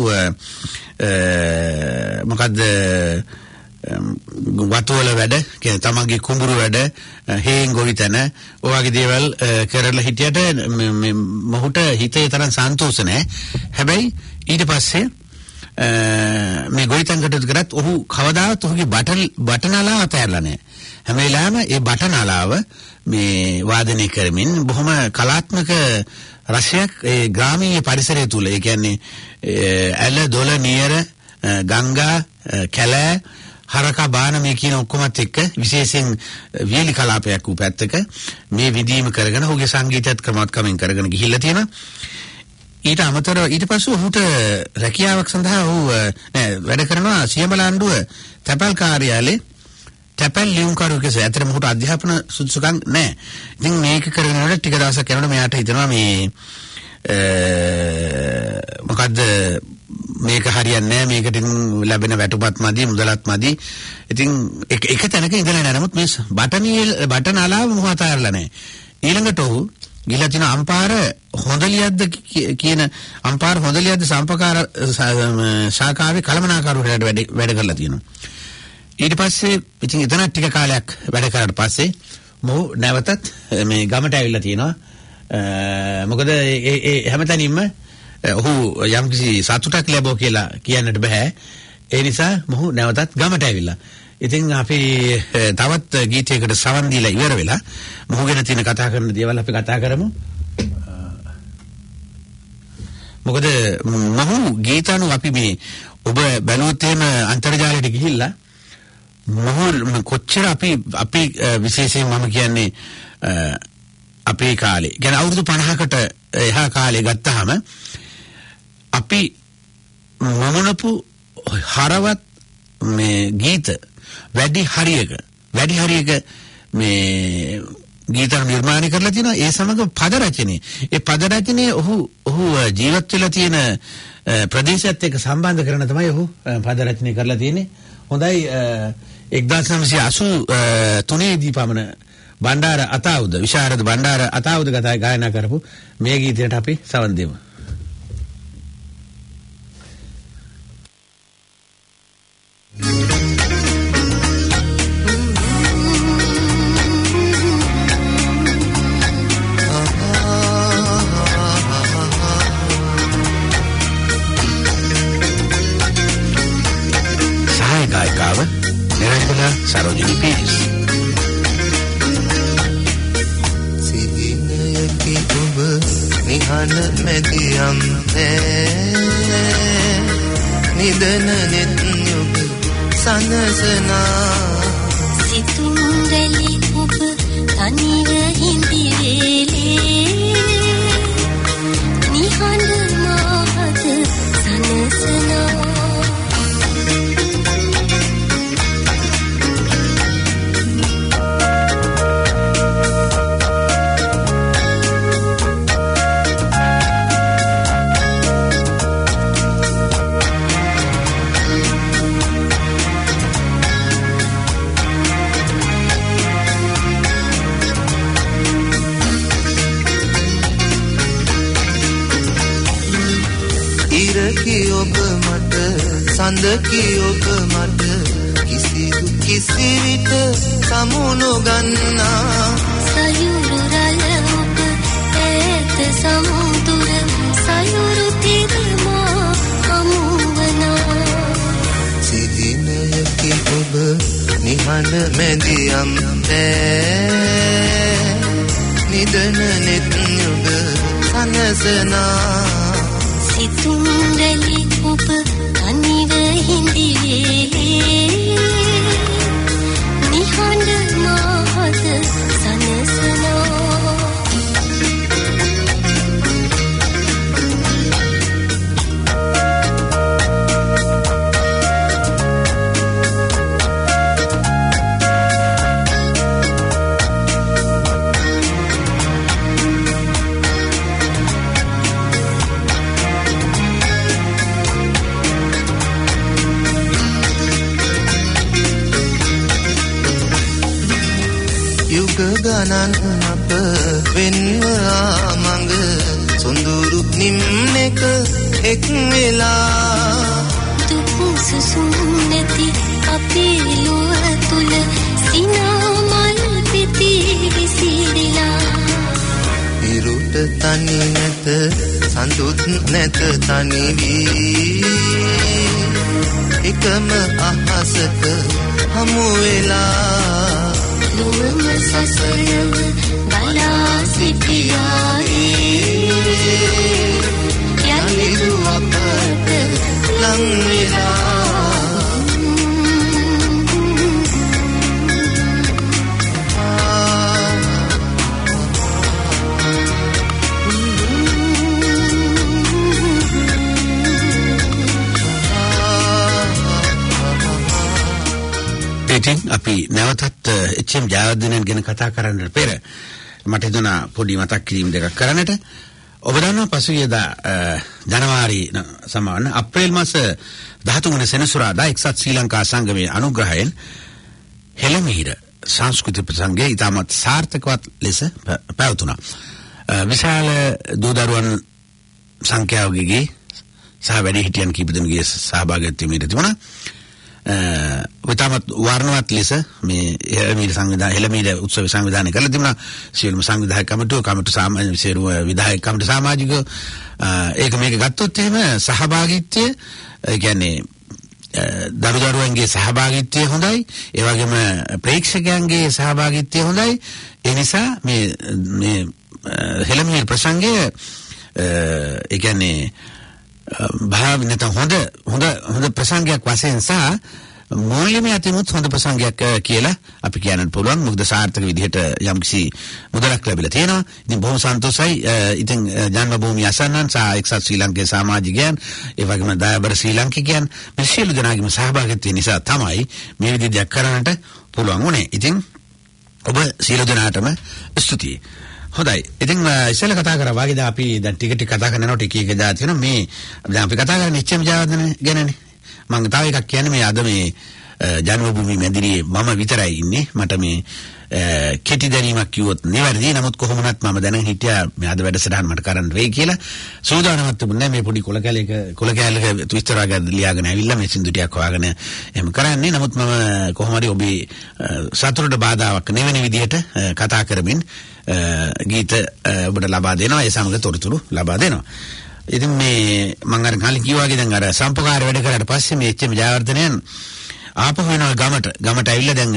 මොකද්ද වතුවල වැඩ කියන්නේ තමන්ගේ කුඹුරු වැඩ හේන් ගොවිතැන ඔය වගේ දේවල් කරලා හිටියට මොහුට හිතේ තරම් සන්තෝෂ නැහැ. හැබැයි ඊට පස්සේ මේ ගොවිතැන් කටයුතු කරත් ඔහු කවදාවත් ඔහුගේ බටනලාව අතහැරලා නැහැ. හැම වෙලාවෙම ඒ බටනලාව මේ වාදනය කරමින් බොහොම කලාත්මක රසයක් ඒ ග්‍රාමීය පරිසරය තුල ඒ කියන්නේ ඇල දොල නියර ගංගා කැලෑ හරකා බාන මේ කියන ඔක්කොමත් එක්ක විශේෂයෙන් වියලි කලාපයක් වූ පැත්තක මේ විදීම කරගෙන ඔහුගේ සංගීතයත් ක්‍රමාත්කමින් කරගෙන ගිහිල්ලා තියෙනවා. ඊට අමතරව ඊට පස්සේ ඔහුට රැකියාවක් සඳහා ඔහු වැඩ කරනවා සියඹලාණ්ඩුව තැපැල් කාර්යාලයේ තැපැල් ලියුම්කරුවෙක් ලෙස. ඇත්තටම ඔහුට අධ්‍යාපන සුදුසුකම් නැහැ. ඉතින් මේක කරගෙන යනකොට ටික දවසක් යනකොට මෙයාට හිතෙනවා මේ මොකද්ද මේක හරියන්නේ නැහැ. මේකට ලැබෙන වැටුපත් මදි මුදලත් මදි. ඉතින් එක තැනක ඉඳලා නැහැ. නමුත් මේ බටන අලාව මොහොත අතාරලා නැහැ. ඊළඟට ඔහු ගිහලා තින අම්පාර හොඳලියද්ද කියන අම්පාර හොඳලියද්ද සම්පකාර ශාඛාවේ කළමනාකරුවරයාට වැඩ කරලා තියෙනවා. ඊට පස්සේ ඉතින් එතන ටික කාලයක් වැඩ කරාට පස්සේ මොහු නැවතත් මේ ගමට ඇවිල්ලා තියෙනවා. මොකද ඒ හැමතැනින්ම ඔහු යම්කිසි සතුටක් ලැබුවා කියලා කියන්නට බෑ. ඒ නිසා මොහු නැවතත් ගමට ඇවිල්ලා. ඉතින් අපි තවත් ගීතයකට සවන් දීලා ඉවර වෙලා මොහු ගැන තියෙන කතා කරන දේවල් අපි කතා කරමු. මොකද මොහු ගීතානු අපි මේ ඔබ බැලුවොත් එහෙම අන්තර්ජාලයට ගිහිල්ලා මොහු කොච්චර අපි විශේෂයෙන් මම කියන්නේ අපේ කාලේ කියන්නේ අවුරුදු 50කට එහා කාලේ ගත්තාම අපි මමනපු හරවත් මේ ගීත වැඩි හරියක මේ ගීත නිර්මාණය කරලා තියෙනවා. ඒ සමග පද රචනයේ ඒ පද රචනයේ ඔහු ජීවත් වෙලා තියෙන ප්‍රදේශයත් එක්ක සම්බන්ධ කරන තමයි ඔහු පද රචනය කරලා තියෙන්නේ. හොඳයි 1983 දී පමණ බණ්ඩාර අතාවුද විශාරද බණ්ඩාර අතාවුද ගායනා කරපු මේ ගීතයට අපි සවන් දෙමු. गायिकाव निरंजना सरोजिनी पीरिस සිහිනයකි ඔබ නිහන මැදියම් නිදන නෙත් ඔබ සනසනා සිතුන්දලි ඔබ තනිව හිඳි වේලේ නිහඬ මාහද සනසනා ඔබ මට සඳකි ඔබ මට කිසිදු කිසි විට සමුණු ගන්නා සයුරු රළ ඔබ ඈත සමුදුර සයුරු තිරමා හමුවනා සිහිනයකි ඔබ නිහඬ මැදියම් නිදන නෙත් ඔබ සනසනා සිතුන්දලි ඔබ තනිව හිඳි වේලේ නිහඬ මාහද සනසනා ගණන් අප වෙන්ව ආමඟ සොඳුරු නිම්නෙක එක් වෙලා දුක් සුසුම් නැති අපේ ලුව තුල සිනා මල් පිති විසිරිලා ඉරුට තනි නැත සඳුත් නැත තනි වී එකම අහසක හමු වෙලා ලුවම සසරව බලා සිටියායේ යලිදු අපට ලං වෙලා අපි නැවතත් එච්.එම්. ජයවර්ධනයන් ගැන කතා කරන්න පෙර මට හිතුණා පොඩි මතක් කිරීම දෙකක් කරන්නට. ඔබ දන්නවා පසුගියදා ජනවාරි සමාන අප්‍රේල් මාස 13 වන සෙනසුරාදා එක්සත් ශ්‍රී ලංකා සංගමයේ අනුග්‍රහයෙන් හෙළමිහිර සංස්කෘතික ප්‍රසංගය ඉතාමත් සාර්ථකවත් ලෙස පැවතුණා. විශාල දූදරුවන් සංඛ්‍යාවකගේ සහ වැඩිහිටියන් කීප දෙනෙකුගේ සහභාගීත්වය මෙතන තිබුණා. විතාමත් වර්ණවත් ලෙස මේ හෙළමිහිර උත්සව සංවිධානය කරලා තිබුණා. සියලුම සංවිධායක කමිටු සාමාජික සියලුම විධායක කමිටු සමාජිකයෝ ඒක මේක ගත්තොත් එහෙම සහභාගීත්වය ඒ කියන්නේ දරුදරුවන්ගේ සහභාගීත්වය හොඳයි. ඒ වගේම ප්‍රේක්ෂකයන්ගේ සහභාගීත්වය හොඳයි. ඒ නිසා මේ හෙළමිහිර ප්‍රසංගය ඒ කියන්නේ භාව නැත්නම් හොඳ ප්‍රසංගයක් වශයෙන් සහ මූල්‍යමය අතිමුත් හොඳ ප්‍රසංගයක් කියලා අපි කියන්න පුළුවන්. මොකද සාර්ථක විදිහට යම්කිසි මුදලක් ලැබිලා තියෙනවා. ඉතින් බොහොම සන්තෝෂයි. ඉතින් ජන්මභූමිය අසන්නන් සහ එක්සත් ශ්‍රී ලංකේ සමාජිකයන්, ඒ වගේම දයාබර ශ්‍රී ලාංකිකයන් මේ සියලු දෙනාගේම සහභාගීත්වය නිසා තමයි මේ විදිහට කරන්නට පුළුවන් වුණේ. ඉතින් ඔබ සියලු දෙනාටම ස්තුතියි. හොඳයි. ඉතින් ඉස්සෙල්ලා කතා කරා වගේ දැන් අපි දැන් ටික කතා කරනකොට එක જાති වෙනවා. මේ දැන් අපි කතා කරන්නේ එච්චම ජාවදන ගැනනේ. මම තව එකක් කියන්නේ මේ අද මේ ජන්මභූමි මැදිරියේ මම විතරයි ඉන්නේ. මට මේ කෙටි දැනීමක් කිව්වොත් නෙවෙයි. නමුත් කොහොමවත් මම දැනන් හිටියා මේ අද වැඩසටහන මට කරන්න වෙයි කියලා. සූදානම්වත් තිබුණේ මේ පොඩි කොල කැලේක ට්විස්ටර් වගේ ලියාගෙන ඇවිල්ලා මේ සින්දු ටිකක් හොයාගෙන එහෙම කරන්නේ. නමුත් මම කොහොම හරි ඔබේ සතුටට බාධාවක් නෙවෙන විදිහට කතා කරමින් ගීත ඔබට ලබා දෙනවා. ඒ සමග තොරතුරු ලබා දෙනවා. ඉතින් මේ මම අර කලින් කිව්වා වගේ දැන් අර සම්පකාර වැඩ කරාට පස්සේ මේ එච්චම ජයවර්ධනයන් ආපහු වෙනවා ගමට ඇවිල්ලා දැන්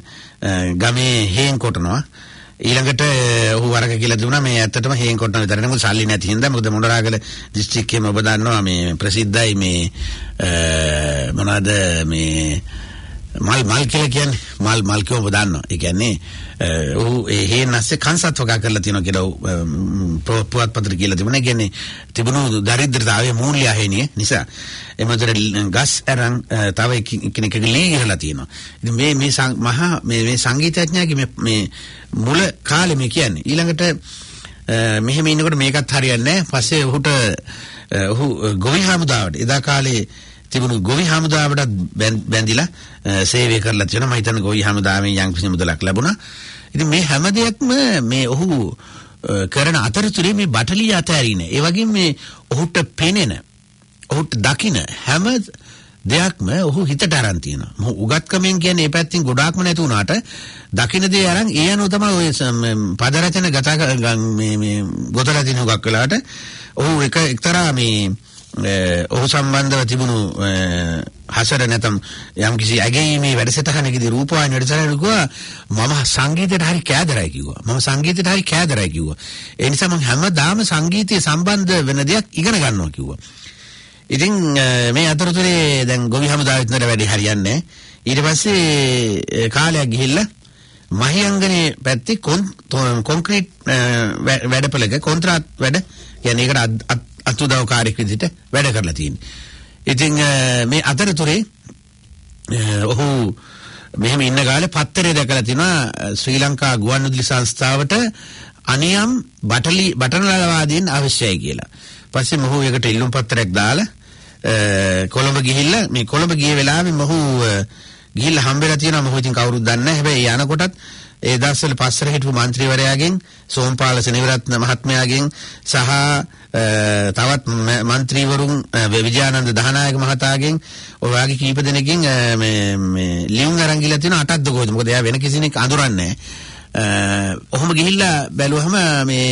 ගමේ හේන් කොටනවා. ඊළඟට ඔහු වරක කියලා දුන්නා මේ ඇත්තටම හේන් කොටන විතර නෙමෙයි සල්ලි නැති හින්දා. මොකද මොණරාගල දිස්ත්‍රික්කයේම ඔබ දන්නවා මේ ප්‍රසිද්ධයි මේ මොනවාද මේ මල් කියලා කියන්නේ මල් කියව ඔබ දන්නවා. ඒ කියන්නේ ඔහු ඒ හේන් නැස්සේ කන්සත් වගා කරලා තියෙනවා කියලා පුවත්පතට කියලා තිබුණා. ඒ කියන්නේ තිබුණු දරිද්‍රතාවයේ මූල්‍ය හේනිය නිසා එමෙතර ගස් අරන් තව කෙනෙක් ලීගිරලා තියෙනවා. ඉතින් මේ සංගීතඥයාගේ මේ මුල කාලේ මේ කියන්නේ ඊළඟට මෙහෙම ඉන්නකොට මේකත් හරියන්නේ නැහැ. පස්සේ ඔහු ගොවි හමුදාවට එදා කාලේ තිබුණු ගොවි හමුදාවට බැඳිලා සේවය කරලා තියෙනවා. මම හිතන්නේ ගොවි හමුදාවෙන් යම් කිසි මුදලක් ලැබුණා. ඉතින් මේ හැම දෙයක්ම මේ ඔහු කරන අතරතුරේ මේ බටලිය අතෑරින. ඒ වගේම මේ ඔහුට පෙනෙන ඔහුට දකින හැම දෙයක්ම ඔහු හිතට අරන් තියෙනවා. මොහු උගත්කමෙන් කියන්නේ මේ පැත්තෙන් ගොඩාක්ම නැති වුණාට දකින දේ අරන් ඒ අනුව තමයි ඔය පද රචන මේ ගොතලා තියෙන හුඟක් වෙලාවට ඔහු එක්තරා මේ ඔහු සම්බන්ධව තිබුණු හසර නැතම් යම්කිසි ඇගීමේ වැඩසටහනකදී රූපවාහිනී වැඩසටහනක කිව්වා මම සංගීතයට හරි කෑදරයි කිව්වා. ඒ නිසා මම හැමදාම සංගීතය සම්බන්ධ වෙන දෙයක් ඉගෙන ගන්නවා කිව්වා. ඉතින් මේ අතරතුරේ දැන් ගොවි හමුදාවෙත් නේද වැඩි හරියන්නේ. ඊට පස්සේ කාලයක් ගිහිල්ලා මහියංගනේ පැත්තේ කොන්ක්‍රීට් වැඩපළක කොන්ත්‍රාත් වැඩ කියන්නේ ඒකට අතුදවකාරයෙක් විදිහට වැඩ කරලා තියෙනවා. ඉතින් මේ අතරතුරේ ඔහු මෙහෙම ඉන්න කාලේ පත්තරේ දැකලා තිනවා ශ්‍රී ලංකා ගුවන්විදුලි සංස්ථාවට අනියම් බටනලවාදීන් අවශ්‍යයි කියලා. පස්සේ මොහු ඒකට ඉල්ලුම් පත්‍රයක් දාලා කොළඹ ගිහිල්ලා මේ කොළඹ ගිය වෙලාවේ මොහු ගිහිල්ලා හම්බෙලා තියෙනවා. මොහු ඉතින් කවුරුත් දන්නේ නැහැ. හැබැයි යනකොටත් ඒ දවස්වල පස්සර හිටපු മന്ത്രിවරයාගෙන් සෝම්පාල සෙනවිරත්න මහත්මයාගෙන් සහ තවත් മന്ത്രിවරුන් විජයානන්ද දහනායක මහතාගෙන් ඔය වගේ කීප දෙනෙක්ගෙන් මේ ලියුම් අරන් ගිහලා තියෙනවා 8ක්ද කොහෙද. මොකද එයා වෙන කිසිනෙක් අඳුරන්නේ නැහැ. ඔහොම ගිහිල්ලා බැලුවහම මේ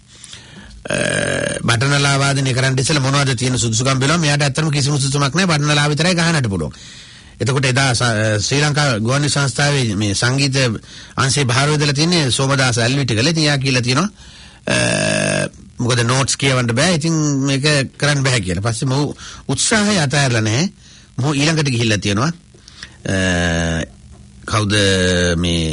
බටනලා වාදනය කරන්න ඉස්සෙල්ලා මොනවද තියෙන සුදුසුකම් බලනවා. මෙයාට ඇත්තටම කිසිම සුදුසුකමක් නැහැ. බටනලා විතරයි ගහන්නට පුළුවන්. එතකොට එදා ශ්‍රී ලංකා ගුවන්විදුලි සංස්ථාවේ මේ සංගීත අංශේ භාරව දෙලා තියෙන්නේ සෝමදාස ඇල්විටිකල. ඉතින් යා කියලා තියෙනවා මොකද නෝට්ස් කියවන්න බෑ. ඉතින් මේක කරන්න බෑ කියලා. පස්සේ මොහු උත්සාහය අතහැරලා නැහැ. මොහු ඊළඟට ගිහිල්ලා තියෙනවා කවුද මේ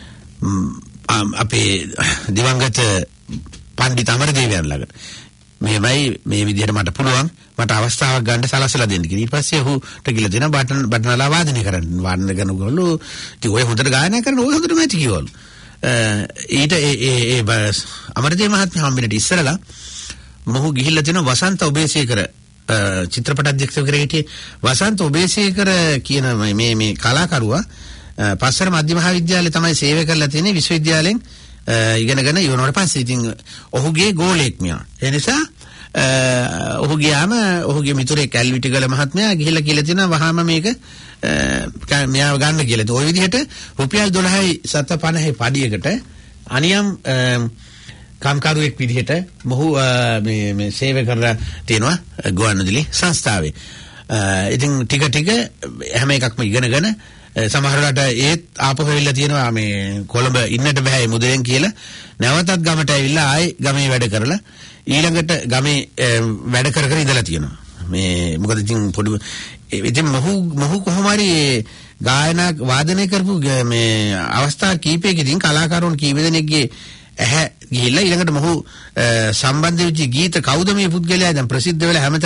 අපේ දිවංගත පණ්ඩිත අමරදේවයන් ළඟට මෙහෙමයි මේ විදිහට මට පුළුවන් මට අවස්ථාවක් ගන්න සලසලා දෙන්න කියලා. ඊට පස්සේ ඔහුට කියලා දෙනවා බටනලා වාදනය කරන්න. වාදනය කරනකොල්ලු ඉතින් ඔය හොඳට ගායනා කරන ඔය හොඳට මැච් කිව්වලු. ඊට ඒ අමරදේව මහත්මයා හම්බෙන්නට ඉස්සරලා මොහු ගිහිල්ලා තියෙනවා වසන්ත ඔබේසේකර චිත්‍රපට අධ්‍යක්ෂකවරයෙක් හිටියේ. වසන්ත ඔබේසේකර කියන මේ කලාකරුවා පස්සර මධ්‍ය මහාවිද්‍යාලයේ තමයි සේවය කරලා තියෙන්නේ. විශ්වවිද්‍යාලයෙන් ඉගෙනගෙන ඉවරනට පස්සේ ඉතින් ඔහුගේ ගෝලෙක් මෙයා. ඒ නිසා ඔහු ගියාම ඔහුගේ මිතුරේ කැල්විටිගල මහත්මයා ගිහිල්ලා කියලා තියෙනවා වහාම මේක මෙයාව ගන්න කියලා. ඒ ඔය විදිහට රුපියල් 12යි 750යි පඩියකට අනියම් කම්කරුවෙක් විදිහට මොහු මේ සේවය කරලා තියෙනවා ගුවන්විදුලි සංස්ථාවේ. ඉතින් ටික හැම එකක්ම ඉගෙනගෙන සමහරවිට ඒත් ආපහු වෙලා තියෙනවා මේ කොළඹ ඉන්නට බෑ මුදෙන් කියලා නැවතත් ගමට ඇවිල්ලා ආයේ ගමේ වැඩ කරලා ඊළඟට ගමේ වැඩ කර ඉඳලා තියෙනවා. මේ මොකද ඉතින් පොඩි ඉතින් මොහු කොහොම හරි ගායනා වාදනය කරපු මේ අවස්ථා කීපයකදී කලාකාරවරුන් කීප දෙනෙක්ගේ ඇහැ ගිහිල්ලා ඊළඟට මොහු සම්බන්ධ වෙච්ච ගීත කවුද මේ පුද්ගලයා දැන් ප්‍රසිද්ධ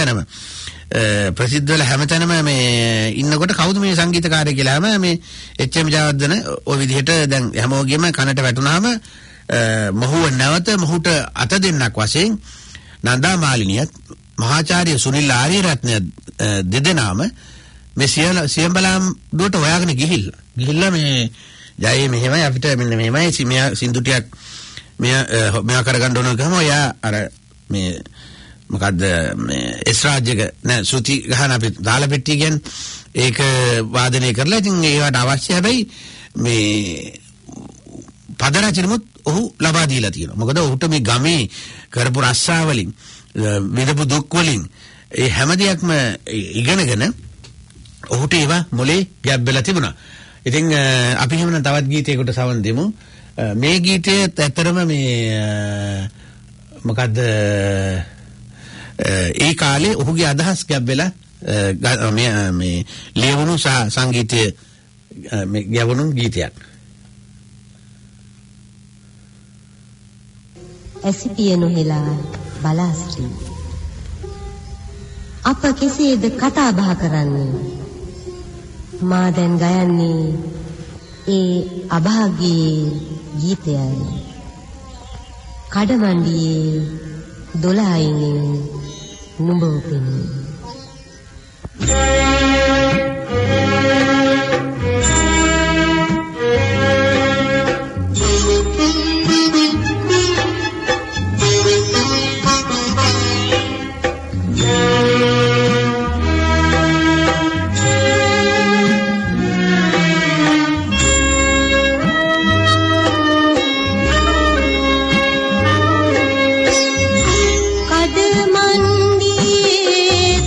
වෙලා හැමතැනම මේ ඉන්නකොට කවුද මේ සංගීතකාරය කියලාම මේ එච්.එම්. ජයවර්ධන ඔය විදිහට දැන් හැමෝගෙම කනට වැටුනහම මොහුව නැවත මොහුට අත දෙන්නක් වශයෙන් නන්දා මාලිනියත් මහාචාර්ය සුනිල් ආරියරත්න දෙදෙනාම මේ සියඹලාම් දුවට හොයාගෙන ගිහිල්ලා මේ ජයේ මෙහෙමයි අපිට මෙන්න මෙහෙමයි මෙයා සින්දු ටිකක් මෙයා කරගන්න ඕන ගම ඔයා අර මේ මොකද්ද මේ එස්රාජ්‍යක නෑ සුති ගහන අපි දාලා පෙට්ටිය කියන්නේ ඒක වාදනය කරලා ඉතින් ඒවට අවශ්‍ය හැබැයි මේ පද රචනෙමුත් ඔහු ලබා දීලා තියෙනවා. මොකද ඔහුට මේ ගමේ කරපු රස්සාවලින් විඳපු දුක් වලින් ඒ හැම දෙයක්ම ඉගෙනගෙන ඔහුට ඒවා මොලේ ගැබ්බෙලා තිබුණා. ඉතින් අපි එහෙමනම් තවත් ගීතයකට සවන් දෙමු. මේ ගීතය ඇත්තරම මේ මොකද්ද ඒ කාලේ ඔහුගේ අදහස් ගැබ්බෙලා මේ ලියවුණු සහ සංගීතය ගැවුණු ගීතයක්. ඇසිපිය නොහෙලා බලා සිටි අප කෙසේද කතා බහ කරන්නේ මා දැන් ගයන්නේ ඒ අභාග්‍යයේ ගීතයයි කඩමණ්ඩියේ 12 නුඹ උපෙනී කඩමණ්ඩියේ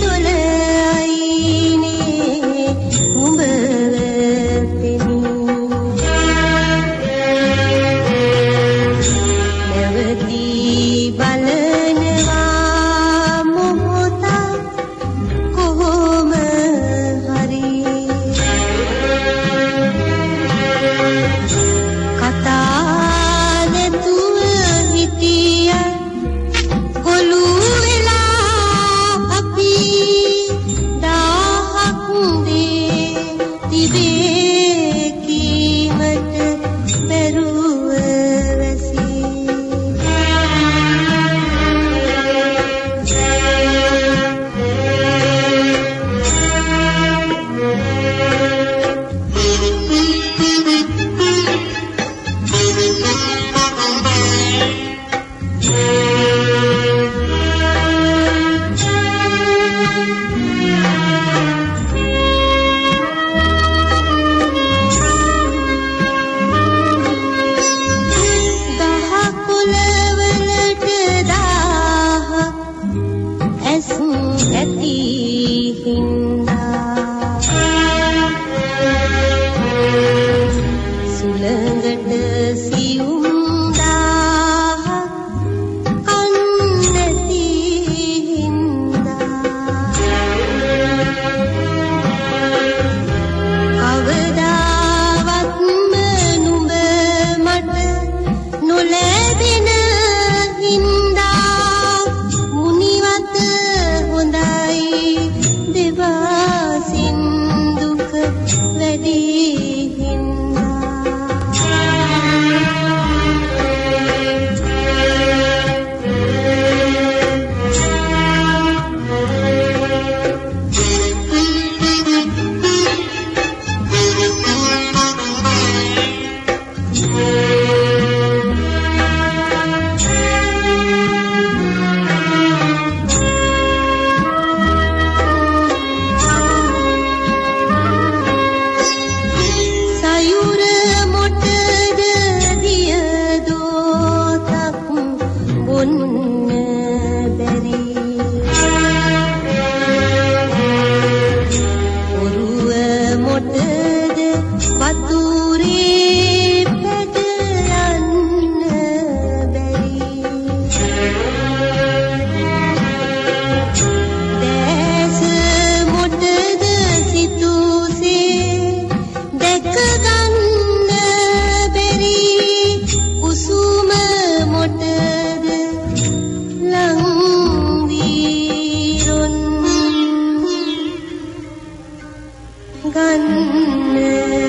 ගන්න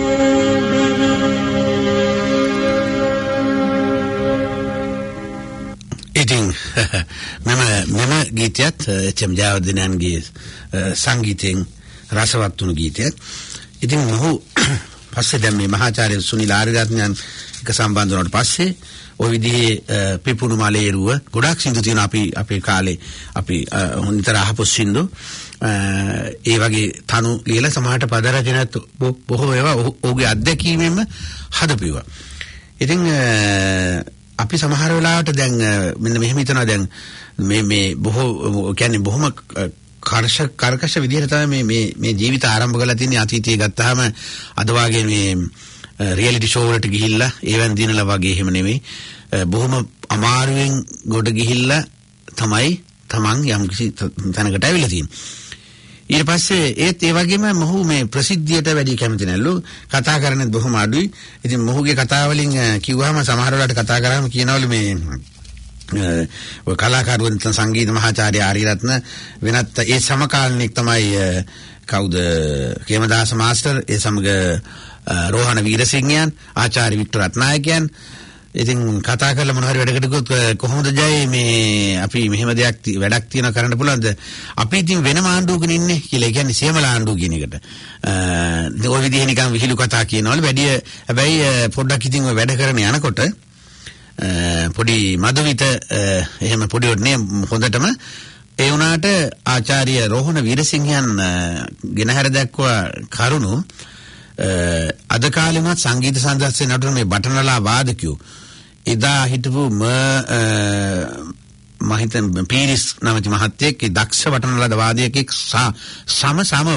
ඉතින් මම ගීතයත් එච්.එම්. ජයවර්ධනයන්ගේ සංගීතයෙන් රසවත් වුණු ගීතයක්. ඉතින් මොහු පස්සේ දැන් මේ මහාචාර්ය සුනිල් ආරියරත්නයන් එක සම්බන්ධ වුණාට පස්සේ ඔය විදිහේ පිපුණු මලේරුව ගොඩක් සින්දු තියෙන අපේ කාලේ අපි හොඳට අහපු සින්දු ඒ වගේ තනු ලියලා සමහරට පද රචනත් බොහෝ ඒවා ඔහුගේ අත්දැකීමෙන්ම හදපුවා. ඉතින් අපි සමහර වෙලාවට දැන් මෙන්න මෙහෙම හිතනවා දැන් මේ බොහෝ කියන්නේ බොහොම කර්කශ විදිහට තමයි මේ ජීවිත ආරම්භ කරලා තියෙන්නේ. අතීතයේ ගත්තාම අද වාගේ මේ රියැලිටි ෂෝ වලට ගිහිල්ලා ඒවෙන් දිනලා වගේ එහෙම නෙමෙයි. බොහොම අමාරුවෙන් ගොඩ ගිහිල්ලා තමයි තමන් යම්කිසි තැනකට ඇවිල්ලා තියෙන්නේ. ඊට පස්සේ ඒත් ඒ වගේම මොහු මේ ප්‍රසිද්ධියට වැඩි කැමති නැල්ලු. කතා කරන්නේ බොහොම අඩුයි. ඉතින් මොහුගේ කතා වලින් කිව්වහම සමහර වෙලාවට කතා කරාම කියනවලු මේ ඔය කලාකාරවරුන් සංගීත මහාචාර්ය ආරියරත්න වෙනත් ඒ සමකාලීනෙක් තමයි කවුද කේමදාස මාස්ටර් ඒ සමග රෝහණ වීරසිංහයන් ආචාර්ය වික්ටර් රත්නායකයන්. ඉතින් කතා කරලා මොන හරි වැඩකට ගියොත් කොහොමද ජය මේ අපි මෙහෙම දෙයක් වැඩක් තියන කරන්න පුළුවන්ද අපි ඉතින් වෙනම ආණ්ඩුවකින් ඉන්නේ කියලා. ඒ කියන්නේ සියමල ආණ්ඩුව කියන එකට ඔය විදිහේ නිකන් විහිළු කතා කියනවලු වැඩි. හැබැයි පොඩ්ඩක් ඉතින් ඔය වැඩ කරන යනකොට පොඩි මధుවිත එහෙම පොඩි ඔන්නේ හොඳටම ඒ වුණාට ආචාර්ය රෝහණ වීරසිංහයන් ගෙනහැර දැක්වා කරුණු අද කාලෙමත් සංගීත සංදර්ශන නටන මේ බටනලා වාදකයෝ එදා හිටපු මම හිතන පීරිස් නැමැති මහත්තයෙක් දක්ෂ බටනලා වාදකයෙක් සමව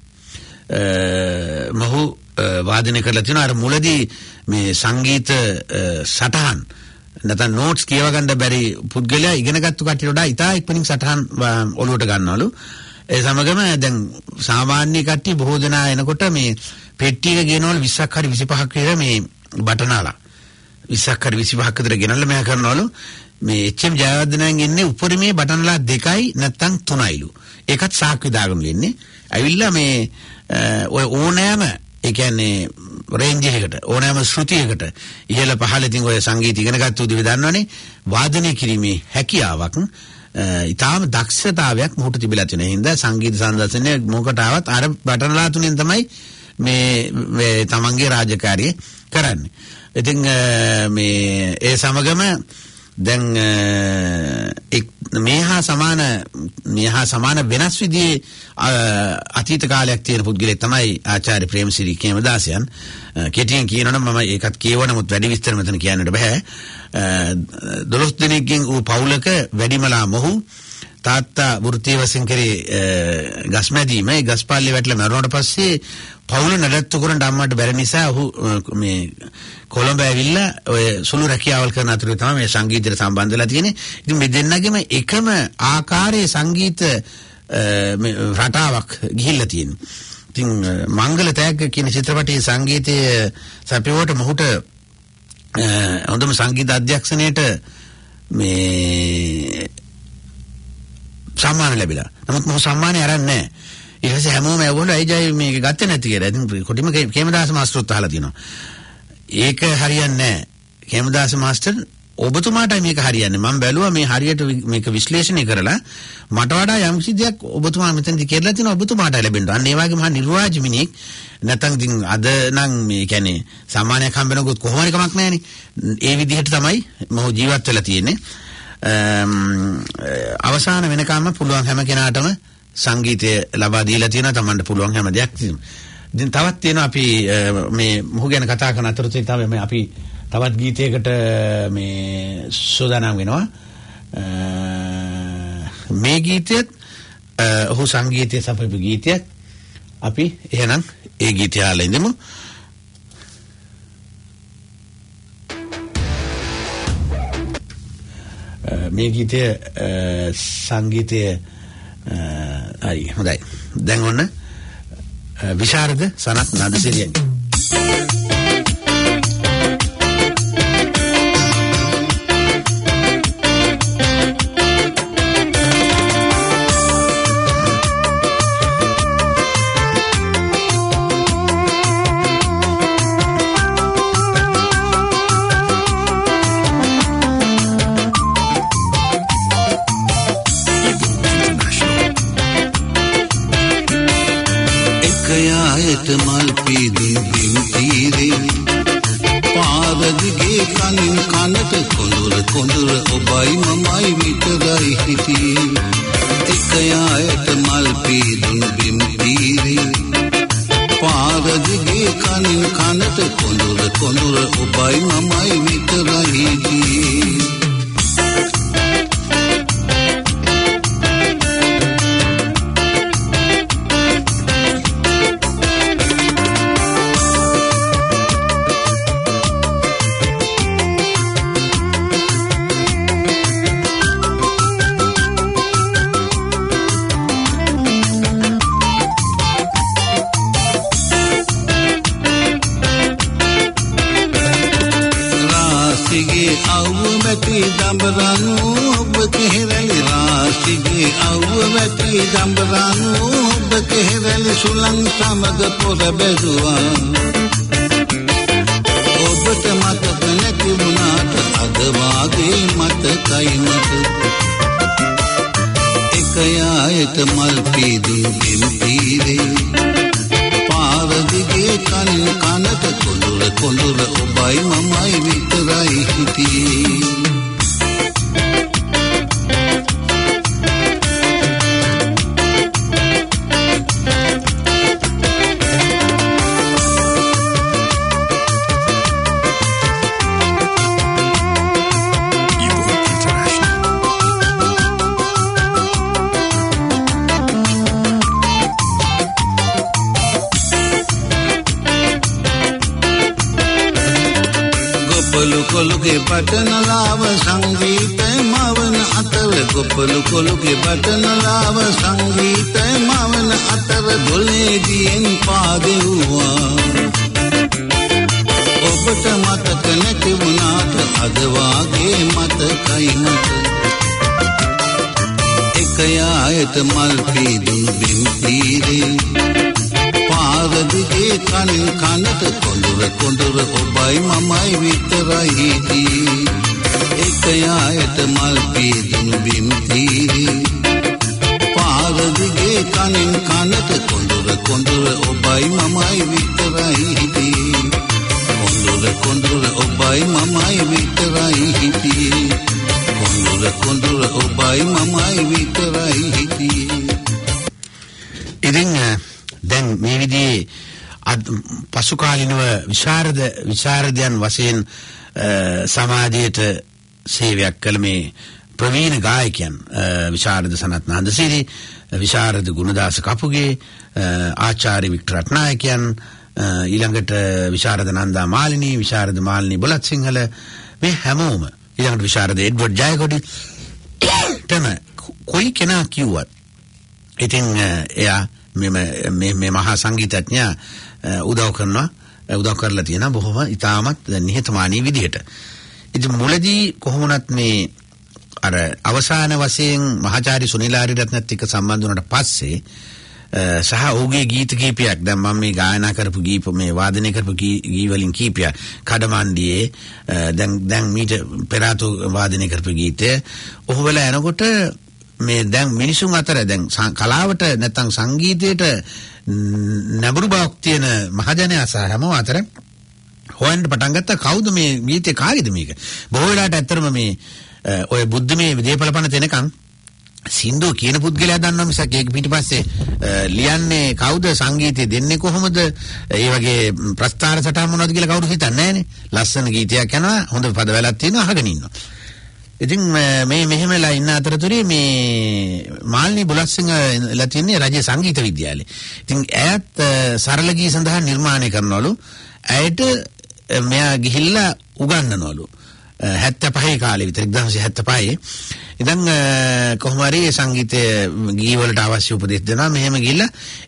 මොහු වාදනය කරලා තියෙනවා. අර මුලදී මේ සංගීත සටහන් නැත්නම් නෝට්ස් කියව ගන්න බැරි පුද්ගලයා ඉගෙනගත්තු කට්ටියට වඩා ඉතා ඉක්මනින් සටහන් ඔලුවට ගන්නවලු. ඒ සමගම දැන් සාමාන්‍ය කට්ටිය බොහෝ දෙනා එනකොට මේ පෙට්ටියක ගෙනවල 20ක් හරි 25ක් විතර මේ බටනාලා 20ක් හරි 25ක් විතර ගෙනල්ලා මෙයා කරනවලු. මේ එච්.එම්. ජයවර්ධනයන් ඉන්නේ උඩරිමේ බටනලා 2යි නැත්නම් 3යිලු. ඒකත් සාක්කුවේ දාගෙන ඉන්නේ. ඇවිල්ලා මේ ඔය ඕනෑම ඒ කියන්නේ රේන්ජ් එකකට ඕනෑම ශ්‍රුතියකට ඉහළ පහළ ඉතින් ඔය සංගීත ඉගෙන ගත්ත උදේ දන්නවනේ වාදනය කිරීමේ හැකියාවක් ඊටාම දක්ෂතාවයක් මොහොත තිබිලා තියෙන හින්දා සංගීත සංදර්ශනයේ මොකට ආවත් අර බටනලා තුනෙන් තමයි මේ තමන්ගේ රාජකාරිය කරන්නේ. ඉතින් මේ ඒ සමගම දැන් මේහා සමාන වෙනස් විදිහේ අතීත කාලයක් තියෙන පුද්ගලෙක් තමයි ආචාර්ය ප්‍රේමසිරි කේමදාසයන්. කෙටියෙන් කියනවනම් මම ඒකත් කියවනමුත් වැඩි විස්තර මෙතන කියන්නට බෑ. 12 දිනකින් ඌ පවුලක වැඩිමලා මොහු තාත්තා වෘත්තීය වශයෙන් කරේ ගස්මැදීම. ඒ ගස්පාල්ලේ වැටලා මරුණාට පස්සේ පවුල නඩත්තු කරන්න අම්මට බැරි නිසා ඔහු මේ කොළඹ ඇවිල්ලා ඔය සුළු රැකියාවල් කරන අතරේ තමයි මේ සංගීතයට සම්බන්ධ වෙලා තියෙන්නේ. ඉතින් මේ දෙන්නගෙම එකම ආකාරයේ සංගීත රටාවක් ගිහිල්ලා තියෙනවා. ඉතින් මංගල තෑග්ග කියන චිත්‍රපටයේ සංගීතයේ සපයවට මොහුට හොඳම සංගීත අධ්‍යක්ෂණයට මේ සම්මාන ලැබිලා. නමුත් මොහු සම්මානය අරන් නැහැ. ඊට පස්සේ හැමෝම ඇහුවලු ඇයි ජය මේක ගත්තේ නැති කියලා. ඉතින් කොටිම කේමදාස මාස්ටර්ත් අහලා තියෙනවා. ඒක හරියන්නේ නැහැ. කේමදාස මාස්ටර් ඔබතුමාටයි මේක හරියන්නේ. මම බැලුවා මේ හරියට මේක විශ්ලේෂණය කරලා මට වඩා යම් කිසි දෙයක් ඔබතුමා මෙතනදී කියලා තියෙනවා ඔබතුමාට ලැබෙනවා. අන්න ඒ වගේ මහා නිර්වාජ මිනිහෙක් නැත්නම් ඉතින් අද නම් මේ කියන්නේ සම්මානයක් හම්බෙනකොත් කොහොම හරි කමක් නැහැනේ. ඒ විදිහට තමයි මොහු ජීවත් වෙලා තියෙන්නේ. අවසාන වෙනකම්ම පුළුවන් හැම කෙනාටම සංගීතය ලබා දීලා තියෙනවා. Tamanට පුළුවන් හැම දෙයක් තියෙනවා. ඉතින් තවත් තියෙනවා අපි මේ මොහු ගැන කතා කරන අතරතුර තමයි අපි තවත් ගීතයකට මේ සෝදානම් වෙනවා. මේ ගීතයත් ඔහු සංගීතය සපයපු ගීතයක්. අපි එහෙනම් ඒ ගීතය අහලා ඉඳමු. මේ ගීතය සංගීතය අයි හොඳයි. දැන් ඔන්න විශාරද සනත් නදසිරියන් එකයායට මල් පීදුම් බිම් තීරේ පාරදිගේ කනින් කනට කොඳුර කොඳුර ඔබයි මමයි විතරයි හිටියේ එකයායට මල් පීදුම් බිම් තීරේ පාරදිගේ කනින් කනට කොඳුර කොඳුර ඔබයි මමයි විතරයි හිටියේ දඹරනු ඔබ කෙහෙරලි රාශිගේ අවුව වැටි දඹරනු ඔබ කෙහෙරලි සුලං සමග පොර බැදුවා ඔබට මතක නැති වුණාට අද වාගේ මතකයි මට එකයායට මල් පීදුම් බිම් තීරේ පාරදිගේ කනින් කනට කොඳුර කොඳුර ඔබයි මමයි විතරයි හිටියේ කොළුගේ බටනලාව සංගීතය මවන අතර ගොපලු කොළුගේ බටනලාව සංගීතය මවන අතර දොලේදීන් පාදෙව්වා ඔබට මතක නැති වුණාට අද වාගේ මතකයි මට එකයායට මල් පීදුම් බිම් තීරේ පාරදිගේ කනින් කනට කොඳුර කොඳුර ඔබයි මමයි විතරයි හිටියේ එකයායට මල් පීදුම් බිම් තීරේ පාරදිගේ කනින් කනට කොඳුර කොඳුර ඔබයි මමයි විතරයි හිටියේ කොඳුර කොඳුර ඔබයි මමයි විතරයි හිටියේ කොඳුර කොඳුර ඔබයි මමයි විතරයි හිටියේ ඉතින් දැන් මේ විදිහේ පසුකාලීනව විශාරදයන් වශයෙන් සමාජයට සේවයක් කළ මේ ප්‍රවීණ ගායකයන් විශාරද සනත් නන්දසිරි විශාරද ගුණදාස කපුගේ ආචාර්ය වික්ටර් රත්නායකයන් ඊළඟට විශාරද නන්දා මාලිනී විශාරද මාලිනී බුලත් සිංහල මේ හැමෝම ඊළඟට විශාරද එඩ්වර්ඩ් ජයකොඩි තම කොයි කෙනා කිව්වත් ඉතින් එයා මේ මහා සංගීතඥයා උදව් කරලා තියෙනවා බොහොම ඉතාමත් නිහතමානී විදිහට. ඉතින් මුලදී කොහොමනත් මේ අර අවසාන වශයෙන් මහාචාර්ය සුනිල් ආරියරත්නත් එක්ක සම්බන්ධ වුණාට පස්සේ සහ ඔහුගේ ගීත කීපයක් දැන් මම මේ ගායනා කරපු ගීත මේ වාදනය කරපු ගී වලින් කීපයක් කඩමණ්ඩියේ දැන් මීට පෙරාතු වාදනය කරපු ගීතය ඔහු වෙලා යනකොට මේ දැන් මිනිසුන් අතර දැන් කලාවට නැත්නම් සංගීතයට නැඹුරු බවක් තියෙන මහජනයා සහ හැමෝම අතර හොයන්න පටන් ගත්තා කවුද මේ ගීතේ කාගේද මේක බොහෝ වෙලාවට ඇත්තටම මේ ඔය බුද්ධමේ විදේපලපන තැනකන් සින්දු කියන පුද්ගලයා දන්නවා මිසක් ඒක පිටිපස්සේ ලියන්නේ කවුද සංගීතය දෙන්නේ කොහොමද ඒ වගේ ප්‍රස්තාර සටහන් මොනවද කියලා කවුරු හිතන්නේ නැහනේ ලස්සන ගීතයක් යනවා හොඳ පද වැලක් තියෙනවා අහගෙන ඉන්නවා ඉතින් මේ මෙහෙමලා ඉන්න අතරතුරේ මේ මාල්නී බුලත්සිංහ ලා තින්නේ රාජ්‍ය සංගීත විද්‍යාලේ. ඉතින් ඈත් සරල ගී සඳහා නිර්මාණය කරනවලු. ඇයට මෙයා ගිහිල්ලා උගන්වනවලු. 75 කාලේ විතර 1975. ඉතින් කොහොම හරි සංගීතයේ ගී වලට අවශ්‍ය උපදෙස් දෙනවා. මෙහෙම ගිහිල්ලා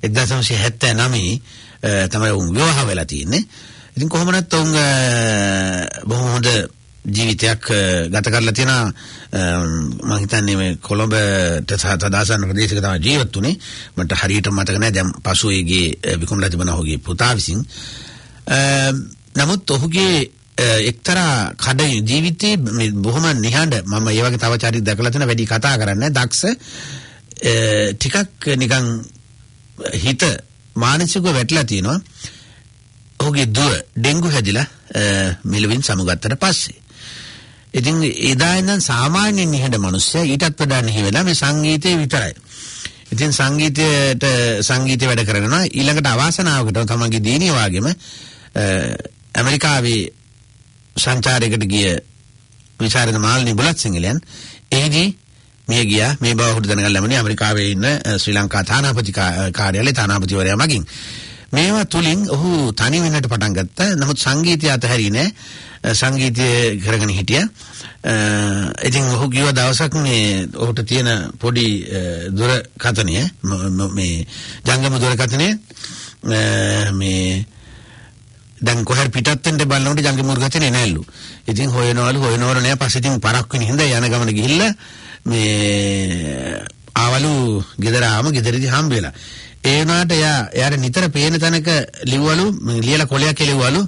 1979 තමයි උන් විවාහ වෙලා තියෙන්නේ. ඉතින් කොහොම නැත්නම් බොහොම හොඳ ජීවිතයක් ගත කරලා තියෙනවා මම හිතන්නේ මේ කොළඹට සදාසන ප්‍රදේශයක තමයි ජීවත් වුනේ මට හරියට මතක නැහැ දැන් පසු ඒගේ විකුණලා තිබුණා ඔහුගේ පුතා විසින් නමුත් ඔහුගේ එක්තරා කඩ ජීවිතේ බොහොම නිහඬ මම ඒ වගේ තව චරිත දැකලා තියෙන වැඩි කතා කරන්නේ දක්ෂ ටිකක් නිකන් හිත මානසිකව වැටලා තියෙනවා. ඔහුගේ දුව ඩෙන්ගු හැදිලා මිලවින් සමුගත්තට පස්සේ. ඉතින් එදා ඉඳන් සාමාන්‍ය නිහඬ මිනිස්සයා ඊටත් වඩා නිහි වෙලා මේ සංගීතය විතරයි. ඉතින් සංගීතය වැඩ කරනවා. ඊළඟට අවාසනාවකට තමන්ගේ දිනිය වාගේම ඇමරිකාවේ සංචාරයකට ගිය විචාරක මාල්නි බුලත් සිංහලයන් එහිදී මිය ගියා. මේ බව ඔහුට දැනගන්න ලැබුණේ ඇමරිකාවේ ඉන්න ශ්‍රී ලංකා තානාපති කාර්යාලයේ තානාපතිවරයා මගින්. මේවා තුලින් ඔහු තනි වෙන්නට පටන් ගත්තා. නමුත් සංගීතය අතහැරියේ නැහැ. සංගීතය කරගෙන හිටියා. ඉතින් ඔහු කිව්ව දවසක් මේ ඔහුට තියෙන පොඩි දුරකථනය මේ ජංගම දුරකථනය මේ දැන් කොහරි පිටත් වෙන්න බලනකොට ජංගම දුරකථනය නැල්ලු. ඉතින් හොයනවලු නෑ. පස්සේ ඉතින් පරක් වෙන හින්දා යන ගමන ගිහිල්ලා මේ ආවලු ගෙදරාම ගෙදරදී හම්බ වෙලා. ඒ වුණාට එයාට නිතර පේන තැනක ලිව්වලු ලියලා කොලයක් එලුවලු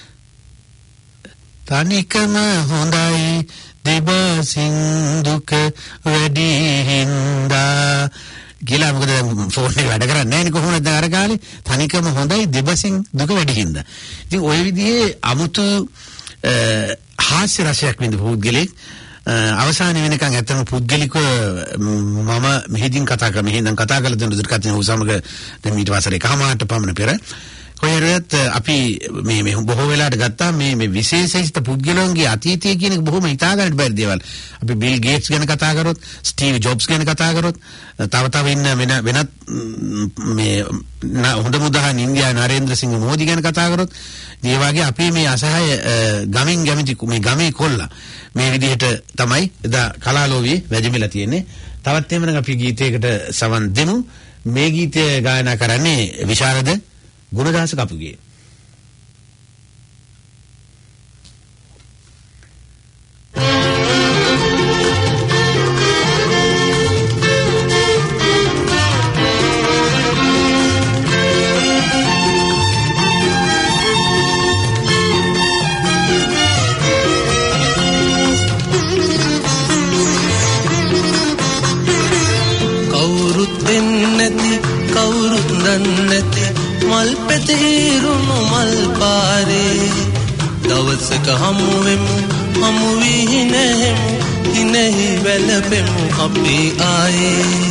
තනිකම හොඳයි දෙබසින් දුක වැඩි හින්දා කියලා. මොකද ෆෝන් එක වැඩ කරන්නේ නැහැ නේ කොහොමද අර කාලේ. තනිකම හොඳයි දෙබසින් දුක වැඩි හින්දා. ඉතින් ওই විදිහේ අමුතු හාස්‍ය රසයක් විඳ පුද්ගලෙක් අවසානයේ වෙනකන් ඇත්තම පුද්ගලිකව මම මෙහෙදින් කතා කරලා දෙන දුරකථන උ සමග දැන් ඊට වසර එකමාරට පමණ පෙර කොහෙරත් අපි මේ බොහෝ වෙලාවට ගත්තා මේ විශේෂිත පුද්ගලයන්ගේ අතීතය කියන එක බොහොම හිතා ගන්නට බැරි දේවල්. අපි බිල් ගේට්ස් ගැන කතා කරොත්, ස්ටීව් ජොබ්ස් ගැන කතා කරොත්, තව ඉන්න වෙනත් මේ හොඳම උදාහරණ ඉන්දියාවේ නරේන්ද්‍ර සිංහ මෝදි ගැන කතා කරොත්, මේ වගේ අපි මේ අසහාය ගමින් ගැමිති මේ ගමේ කොල්ලා මේ විදිහට තමයි එදා කලාලෝවියේ වැජඹිලා තියෙන්නේ. තවත් එහෙමනම් අපි ගීතයකට සවන් දෙමු. මේ ගීතය ගායනා කරන්නේ විශාරද ගුණදාස කපුගේ. කවුරුත් වෙන්නැති කවුරුත් දන්නැති මල් පෙතිරුණු මල් පාරේ දවසක හමුවෙමු හමු වී නැහෙමු හිනෙහි වැළපෙමු අපි ආයේ.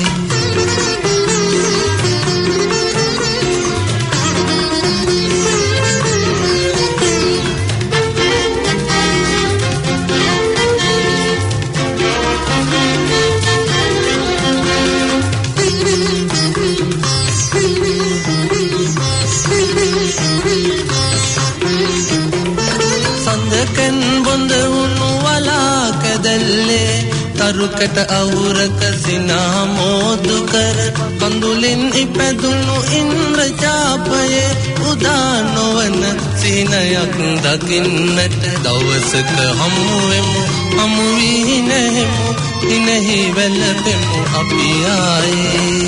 තරුකට අවුරක සිනා මෝදු කර කඳුලින් ඉපැදුණු ඉන්ද්‍රජාපයේ උදා නොවන සිනයක් දකින්නට දවසක හමුවෙමු හමු වී නැහෙමු හිනෙහි වැළපෙමු අපි ආයේ.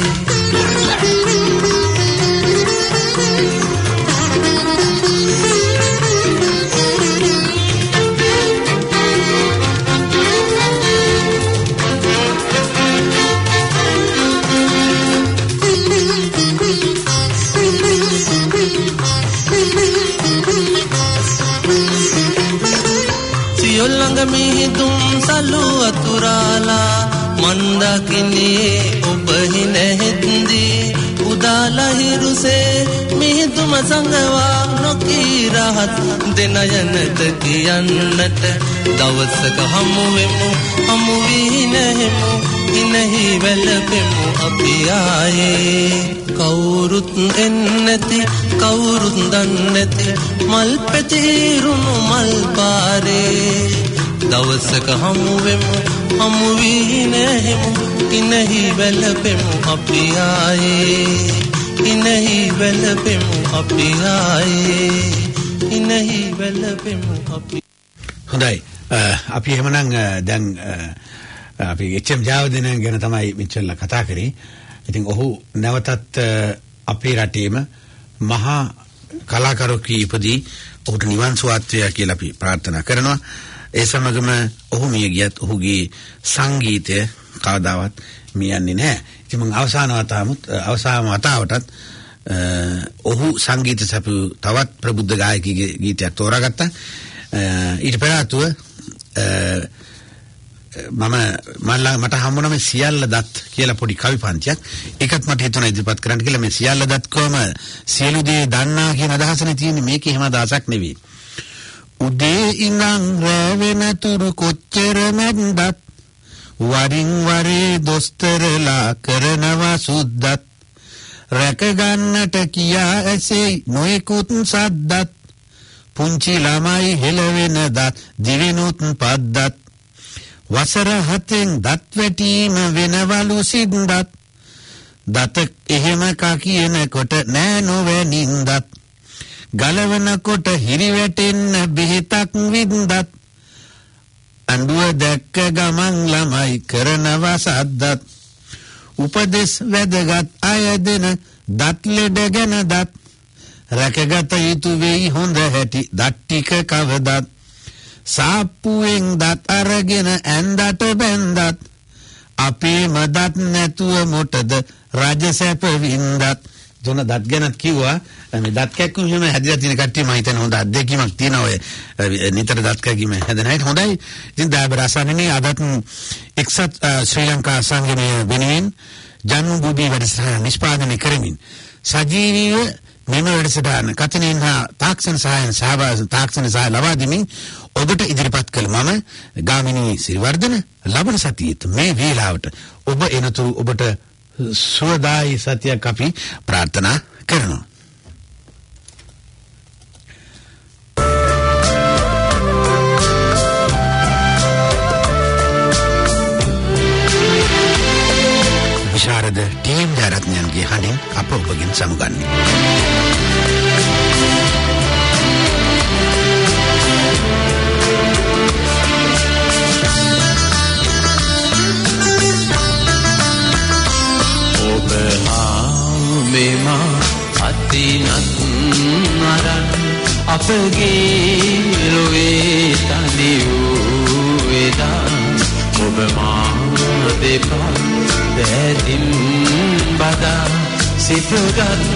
මිහිදුම් සලු අතුරාලා මන්දකිනේ ඔබ හිනෙහිදී උදාලහිරුසේ මිහිදුම සංගවා නොකී රහත් දෙනයනට කියන්නට දවසක හමුවෙමු හමු වී නැහෙමු හිනෙහි වැළපෙමු අපි ආයේ. කවුරුත් එන්නැති කවුරුත් දන්නැති මල් පෙතිරුණු මල් පාරේ දවසක හමුවෙමු හමු වී නැහෙමු හිනෙහි වැළපෙමු අපි ආයේ. හිනෙහි වැළපෙමු අපි ආයේ. හිනෙහි වැළපෙමු අපි. හොඳයි. අපි එහෙමනම් දැන් අපි එච්.එම්. ජාවදේනන් ගැන තමයි මෙච්චර කතා කරේ. ඉතින් ඔහු නැවතත් අපේ රටේම මහා කලාකරුවෙක් ඉපදී ඔහුට නිවන් සුවත් වේවා කියලා අපි ප්‍රාර්ථනා කරනවා. ඒ සමගම ඔහු මිය ගියත් ඔහුගේ සංගීතය කවදාවත් මියන්නේ නැහැ. ඉතින් මම අවසාන වතාවටත් ඔහු සංගීත සැපු තවත් ප්‍රබුද්ධ ගායකගේ ගීතයක් තෝරාගත්තා. ඊට පෙර ආතුව මට හම්බුණා මේ සියල්ල දත් කියලා පොඩි කවි පන්තියක්. ඒකත් මට හිතුණා ඉදිරිපත් කරන්න කියලා. මේ සියල්ල දත් කොම සියලු දේ දන්නා කියන අදහසනේ තියෙන්නේ. මේක එහෙම අදහසක් නෙවෙයි. උදේ ඉඳන් රැ වෙනතුරු කොච්චර මැද්දත් වරින් වරේ දොස්තරලා කරනවා සුද්දත් රැක ගන්නට කියා ඇසේ නොයෙකුත් සද්දත් පුංචි ළමයි හෙලවෙන දත් දිවෙනුත් පද්දත් වසර 7න් දත් වැටීම වෙනවලු සිද්දත් දත එහෙම කා කියනකොට නෑ නොවැනින්දත් ගලවනකොට හිරි වැටෙන්න බෙහෙතක් වින්දත් අඬුව දැක්ක ගමන් ළමයි කරනවා සද්දත් උපදෙස් වැදගත් අය දෙන දත් ලෙඩ ගැන දත් රැකගත යුතු වෙයි හොඳ හැටි දත් ටික කවදත් සාප්පුවෙන් දත් අරගෙන ඇඳට බැන්දත් අපේම දත් නැතුව මොටද රජසැප වින්දත් දුන දත් ගැනත් කිව්වා. මේ දත් කැක්කුම එහෙම හැදිලා තියෙන කට්ටිය මම හිතන්නේ හොඳ අත්දැකීමක් තියෙනවා. ඔය නිතර දත් කැක්කීම හැදෙන අයට හොඳයි. ඉතින් දාබරසන්නේ අදත් එක්සත් ශ්‍රී ලංකා සංගමයේ වෙනුවෙන් ජන්මභූමි වැඩසටහන නිෂ්පාදනය කරමින් සජීවීව මෙම වැඩසටහන කතනින් හා තාක්ෂණ සහාය ලබා දෙමින් ඔබට ඉදිරිපත් කළ මම ගාමිණී සිරිවර්ධන ලබන සතියේත් මේ වේලාවට ඔබ එනතුරු ඔබට සුවදායි සතියක් අපි ප්‍රාර්ථනා කරනවා. විශාරද ටීම් ජයරත්නයන්ගේ හඬින් අප ඔබගෙන් සමුගන්නේ. මෙමා අතිනත් නරන් අපගේ ලොවේ තනි වූ වේදා ඔබ මා දෙපා දැදින් බදා සිතගත්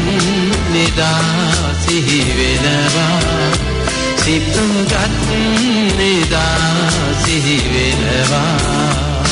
නිදා සිහි වෙනවා සිතගත් නිදා සිහි වෙනවා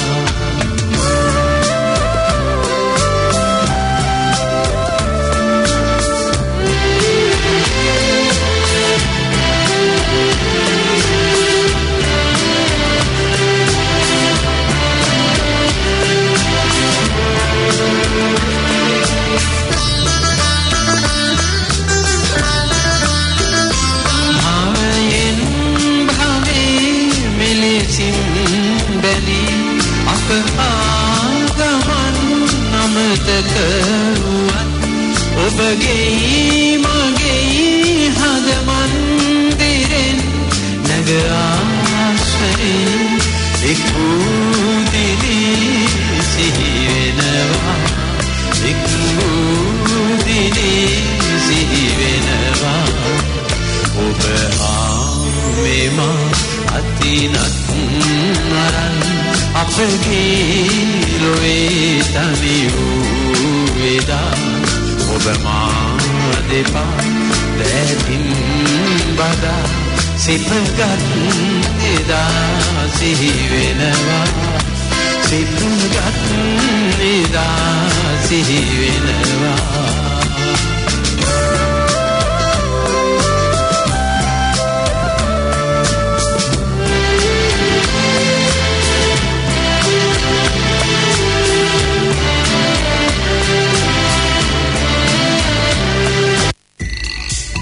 ඔබගේ මගේ හද මන්දිරෙන් නැග ආශ්‍රයෙන් එක් වූ දිනේ සිහි වෙනවා එක් වූ දිනේ සිහි වෙනවා ඔබ මෙමා අතිනත් නරන් අපගේ ලොවේ තනි වූ වේදා ඔබ මා දෙපා දැතින් බදා සිතගත් එදා සිහි වෙනවා සිතගත් එදා සිහි වෙනවා